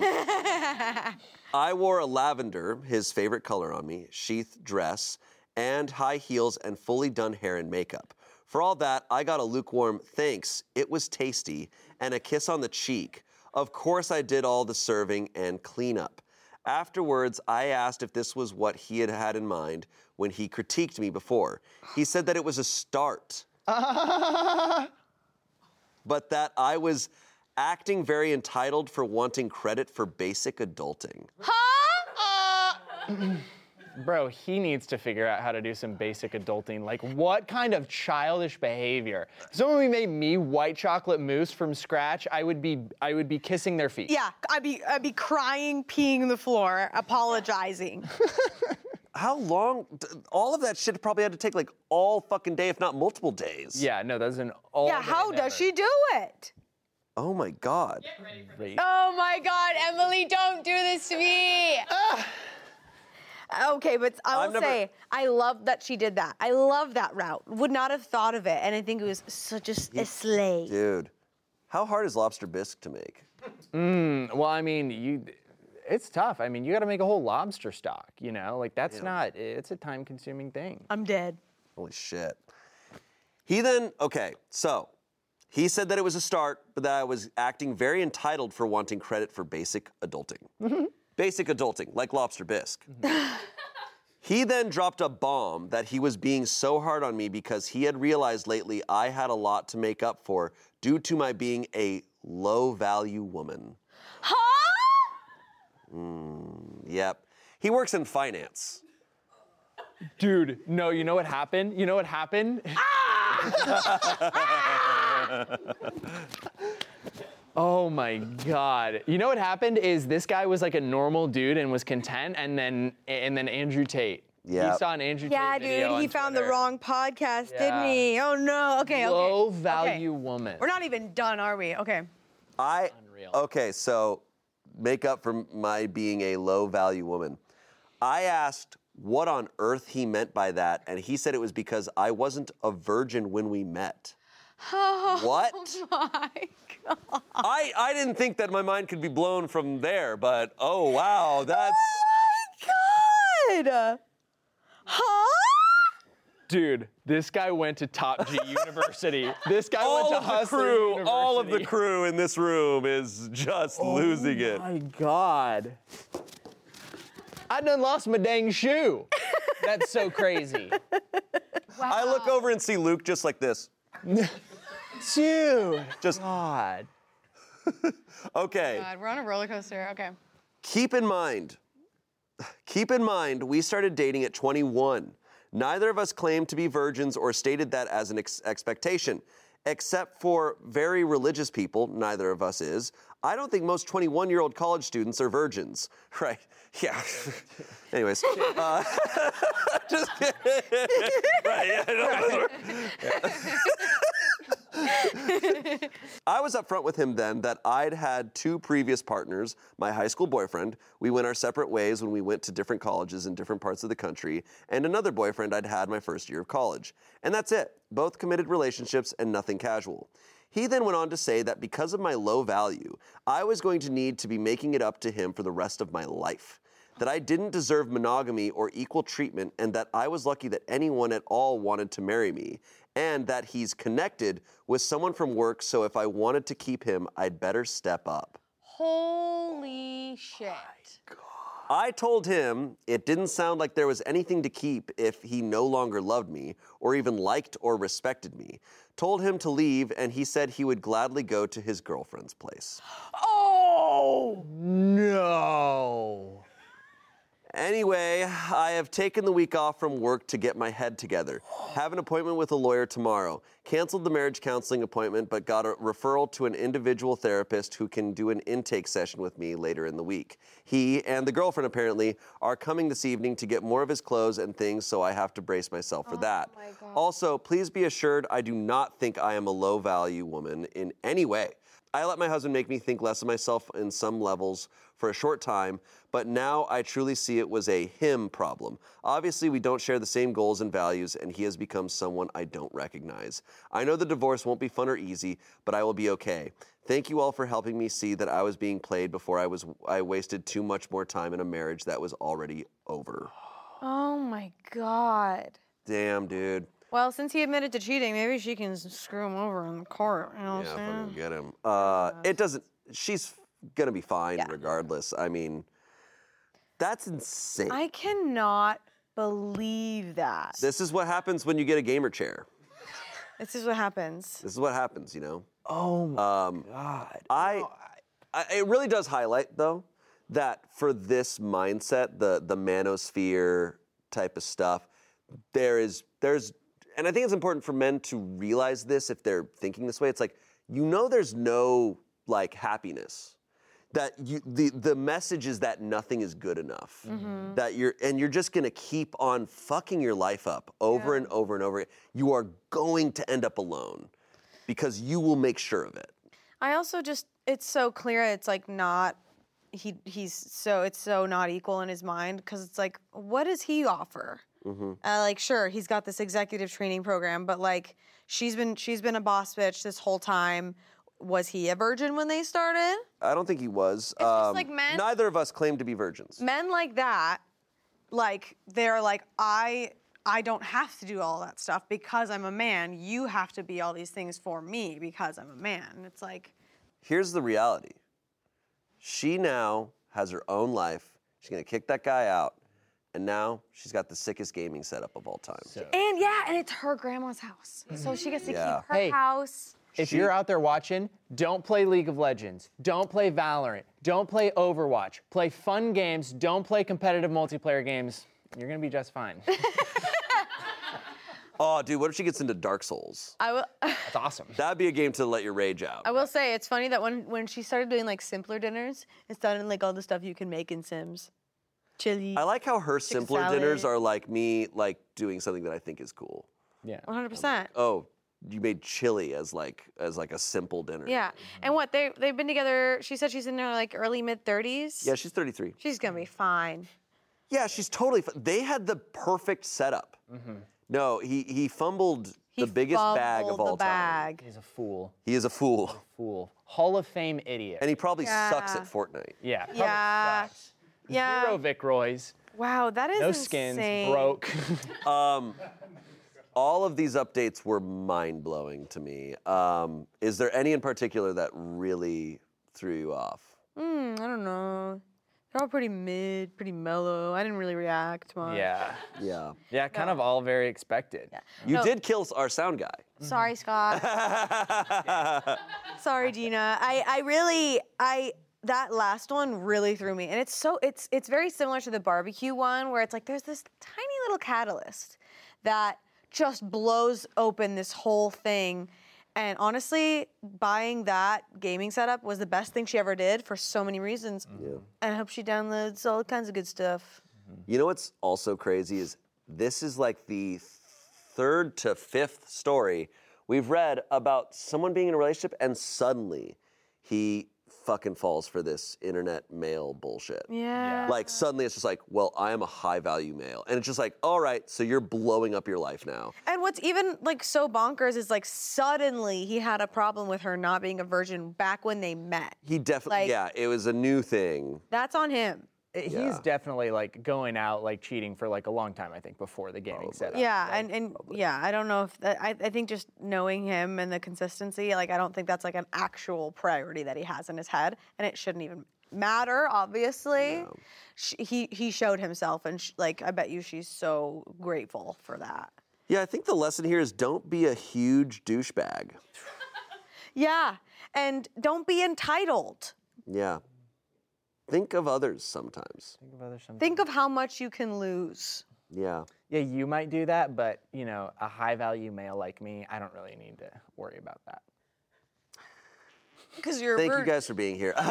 I wore a lavender, his favorite color on me, sheath dress, and high heels and fully done hair and makeup. For all that, I got a lukewarm thanks, it was tasty, and a kiss on the cheek. Of course I did all the serving and cleanup. Afterwards, I asked if this was what he had had in mind when he critiqued me before. He said that it was a start. But that I was acting very entitled for wanting credit for basic adulting. Bro, he needs to figure out how to do some basic adulting. Like, what kind of childish behavior? If someone made me white chocolate mousse from scratch, I would be kissing their feet. Yeah, I'd be crying, peeing on the floor, apologizing. How long? All of that shit probably had to take like all fucking day, if not multiple days. Yeah, no, that's an all. Yeah, how does she do it? Oh my God. Oh my God, Emily, don't do this to me. Okay, but I will say, I love that she did that. I love that route. Would not have thought of it, and I think it was such a slay. Dude, how hard is lobster bisque to make? Well, I mean, it's tough. I mean, you got to make a whole lobster stock, you know? Like, that's not, it's a time-consuming thing. I'm dead. Holy shit. He said that it was a start, but that I was acting very entitled for wanting credit for basic adulting. Basic adulting, like lobster bisque. He then dropped a bomb that he was being so hard on me because he had realized lately I had a lot to make up for due to my being a low-value woman. Yep. He works in finance. Dude, no, you know what happened? You know what happened? Oh my God. You know what happened is this guy was like a normal dude and was content, and then Andrew Tate. Yeah. He saw an Andrew Tate video dude, he on found the Twitter. wrong podcast, didn't he? Oh no, okay. Low value woman. We're not even done, are we? Okay. Unreal. Okay, so make up for my being a low-value woman. I asked what on earth he meant by that, and he said it was because I wasn't a virgin when we met. What? Oh my God. I didn't think that my mind could be blown from there, but oh wow, that's... Oh my God. Dude, this guy went to Top G University. This guy went to Hustler University. All of the crew in this room is just losing it. Oh my God. I done lost my dang shoe. That's so crazy. I look over and see Luke just like this. Dude. Just God. okay. God, we're on a roller coaster. Okay. Keep in mind, we started dating at 21. Neither of us claimed to be virgins or stated that as an expectation. Except for very religious people, neither of us is, I don't think most 21-year-old college students are virgins. Right, yeah. Anyways. Just kidding. Right, yeah, I was upfront with him then that I'd had 2 previous partners, my high school boyfriend, we went our separate ways when we went to different colleges in different parts of the country, and another boyfriend I'd had my first year of college. And that's it. Both committed relationships and nothing casual. He then went on to say that because of my low value, I was going to need to be making it up to him for the rest of my life. That I didn't deserve monogamy or equal treatment, and that I was lucky that anyone at all wanted to marry me, and that he's connected with someone from work, so if I wanted to keep him, I'd better step up. Holy shit. I told him it didn't sound like there was anything to keep if he no longer loved me, or even liked or respected me. Told him to leave, and he said he would gladly go to his girlfriend's place. Oh, no. Anyway, I have taken the week off from work to get my head together. Have an appointment with a lawyer tomorrow. Canceled the marriage counseling appointment, but got a referral to an individual therapist who can do an intake session with me later in the week. He and the girlfriend apparently are coming this evening to get more of his clothes and things, so I have to brace myself for that. my God. Also, please be assured I do not think I am a low-value woman in any way. I let my husband make me think less of myself in some levels for a short time, but now I truly see it was a him problem. Obviously, we don't share the same goals and values, and he has become someone I don't recognize. I know the divorce won't be fun or easy, but I will be okay. Thank you all for helping me see that I was being played before I wasted too much more time in a marriage that was already over. Oh my God. Damn, dude. Well, since he admitted to cheating, maybe she can screw him over in the court. You know what Yeah, I'm saying? fucking get him. It doesn't, she's gonna be fine regardless. I mean, that's insane. I cannot believe that. This is what happens when you get a gamer chair. This is what happens. This is what happens, you know? Oh, my God. It really does highlight, though, that for this mindset, the manosphere type of stuff, there's, and I think it's important for men to realize this if they're thinking this way. It's like, you know, there's no like happiness. That the message is that nothing is good enough. Mm-hmm. That you're just gonna keep on fucking your life up over and over and over. You are going to end up alone because you will make sure of it. I also just, it's so clear it's like not, it's so not equal in his mind because it's like, what does he offer? Mm-hmm. Like, sure, he's got this executive training program, but like, she's been a boss bitch this whole time. Was he a virgin when they started? I don't think he was. It's just like men. Neither of us claim to be virgins. Men like that, like they're like, I don't have to do all that stuff because I'm a man. You have to be all these things for me because I'm a man. And it's like, Here's the reality. She now has her own life. She's gonna kick that guy out. And now she's got the sickest gaming setup of all time. and it's her grandma's house. So she gets to keep her Hey. house. If you're out there watching, don't play League of Legends. Don't play Valorant. Don't play Overwatch. Play fun games. Don't play competitive multiplayer games. You're gonna be just fine. Oh, dude, what if she gets into Dark Souls? That's awesome. That'd be a game to let your rage out. I will say, it's funny that when she started doing like simpler dinners, it sounded like all the stuff you can make in Sims. Chili. I like how her simpler salad. dinners are like me, like doing something that I think is cool. Yeah. 100%. Oh, you made chili as like a simple dinner. Yeah. And what, they've been together, she said she's in her like early mid-30s. Yeah, she's 33. She's gonna be fine. Yeah, she's totally fine. They had the perfect setup. Mm-hmm. No, he fumbled He the biggest bag of fumbled all the time. bag. He's a fool. He is a fool. Fool. Hall of Fame idiot. And he probably sucks Yeah. at Fortnite. Yeah. probably Yeah. sucks. Yeah. 0 Vic Roys. Wow, that is No insane. skins. Broke. All of these updates were mind-blowing to me. Is there any in particular that really threw you off? I don't know. They're all pretty mid, pretty mellow. I didn't really react much. Yeah. Yeah. Yeah, kind of all very expected. Yeah. You No. did kill our sound guy. Sorry, Scott. Sorry, Gina. That last one really threw me. And it's very similar to the barbecue one where it's like there's this tiny little catalyst that just blows open this whole thing. And honestly, buying that gaming setup was the best thing she ever did for so many reasons. Yeah. And I hope she downloads all kinds of good stuff. You know what's also crazy is this is like the 3rd to 5th story we've read about someone being in a relationship and suddenly he fucking falls for this internet male bullshit. Yeah. Like suddenly it's just like, well, I am a high value male. And it's just like, all right, so you're blowing up your life now. And what's even like so bonkers is like suddenly he had a problem with her not being a virgin back when they met. He definitely, Like- yeah, it was a new thing. That's on him. He's definitely like going out like cheating for like a long time, I think, before the gaming setup. Yeah, and yeah, I don't know if that, I think just knowing him and the consistency, like I don't think that's like an actual priority that he has in his head, and it shouldn't even matter, obviously. No. He showed himself, and like I bet you she's so grateful for that. Yeah, I think the lesson here is don't be a huge douchebag. Yeah, and don't be entitled. Yeah. Think of others sometimes. Think of how much you can lose. Yeah. Yeah, you might do that, but you know, a high value male like me, I don't really need to worry about that. Because you're Thank you guys for being here.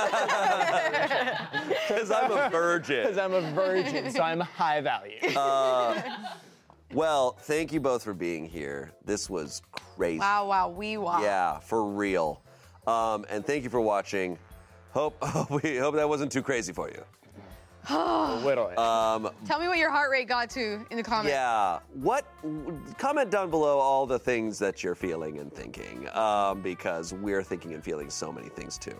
Because I'm a virgin. Because I'm a virgin, so I'm high value. Well, thank you both for being here. This was crazy. Wow. Yeah, for real. And thank you for watching. We hope that wasn't too crazy for you. A little. Tell me what your heart rate got to in the comments. Yeah. Comment down below all the things that you're feeling and thinking, because we're thinking and feeling so many things too.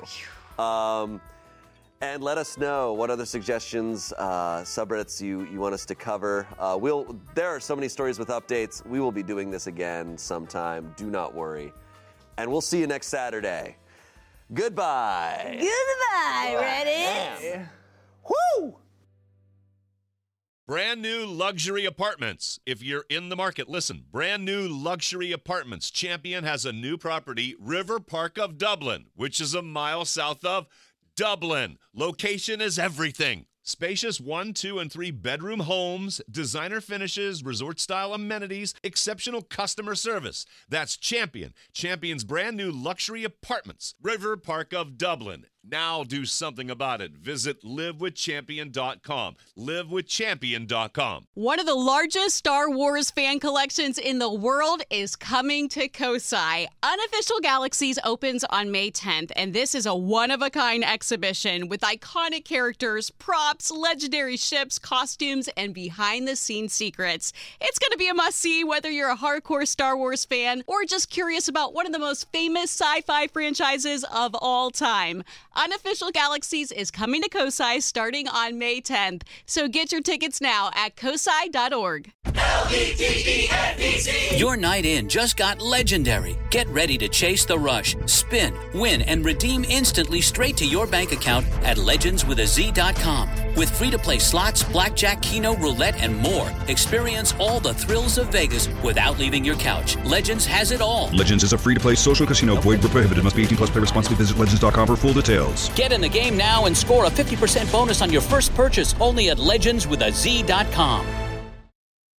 And let us know what other suggestions, subreddits you want us to cover. There are so many stories with updates. We will be doing this again sometime. Do not worry. And we'll see you next Saturday. Goodbye. Goodbye, Reddit. Woo! Brand new luxury apartments. If you're in the market, listen. Brand new luxury apartments. Champion has a new property, River Park of Dublin, which is a mile south of Dublin. Location is everything. Spacious 1, 2, and 3 bedroom homes, designer finishes, resort-style amenities, exceptional customer service. That's Champion. Champion's brand new luxury apartments. River Park of Dublin. Now do something about it. Visit livewithchampion.com. livewithchampion.com. One of the largest Star Wars fan collections in the world is coming to Kosai. Unofficial Galaxies opens on May 10th, and this is a one-of-a-kind exhibition with iconic characters, props, legendary ships, costumes, and behind-the-scenes secrets. It's going to be a must-see whether you're a hardcore Star Wars fan or just curious about one of the most famous sci-fi franchises of all time. Unofficial Galaxies is coming to Kosai starting on May 10th, so get your tickets now at kosai.org. Your night in just got legendary. Get ready to chase the rush, spin, win, and redeem instantly straight to your bank account at legendswithaz.com. With free-to-play slots, blackjack, keno, roulette, and more, experience all the thrills of Vegas without leaving your couch. Legends has it all. Legends is a free-to-play social casino. Void where prohibited. Must be 18 plus. Play responsibly. Visit legends.com for full details. Get in the game now and score a 50% bonus on your first purchase only at legendswithaz.com.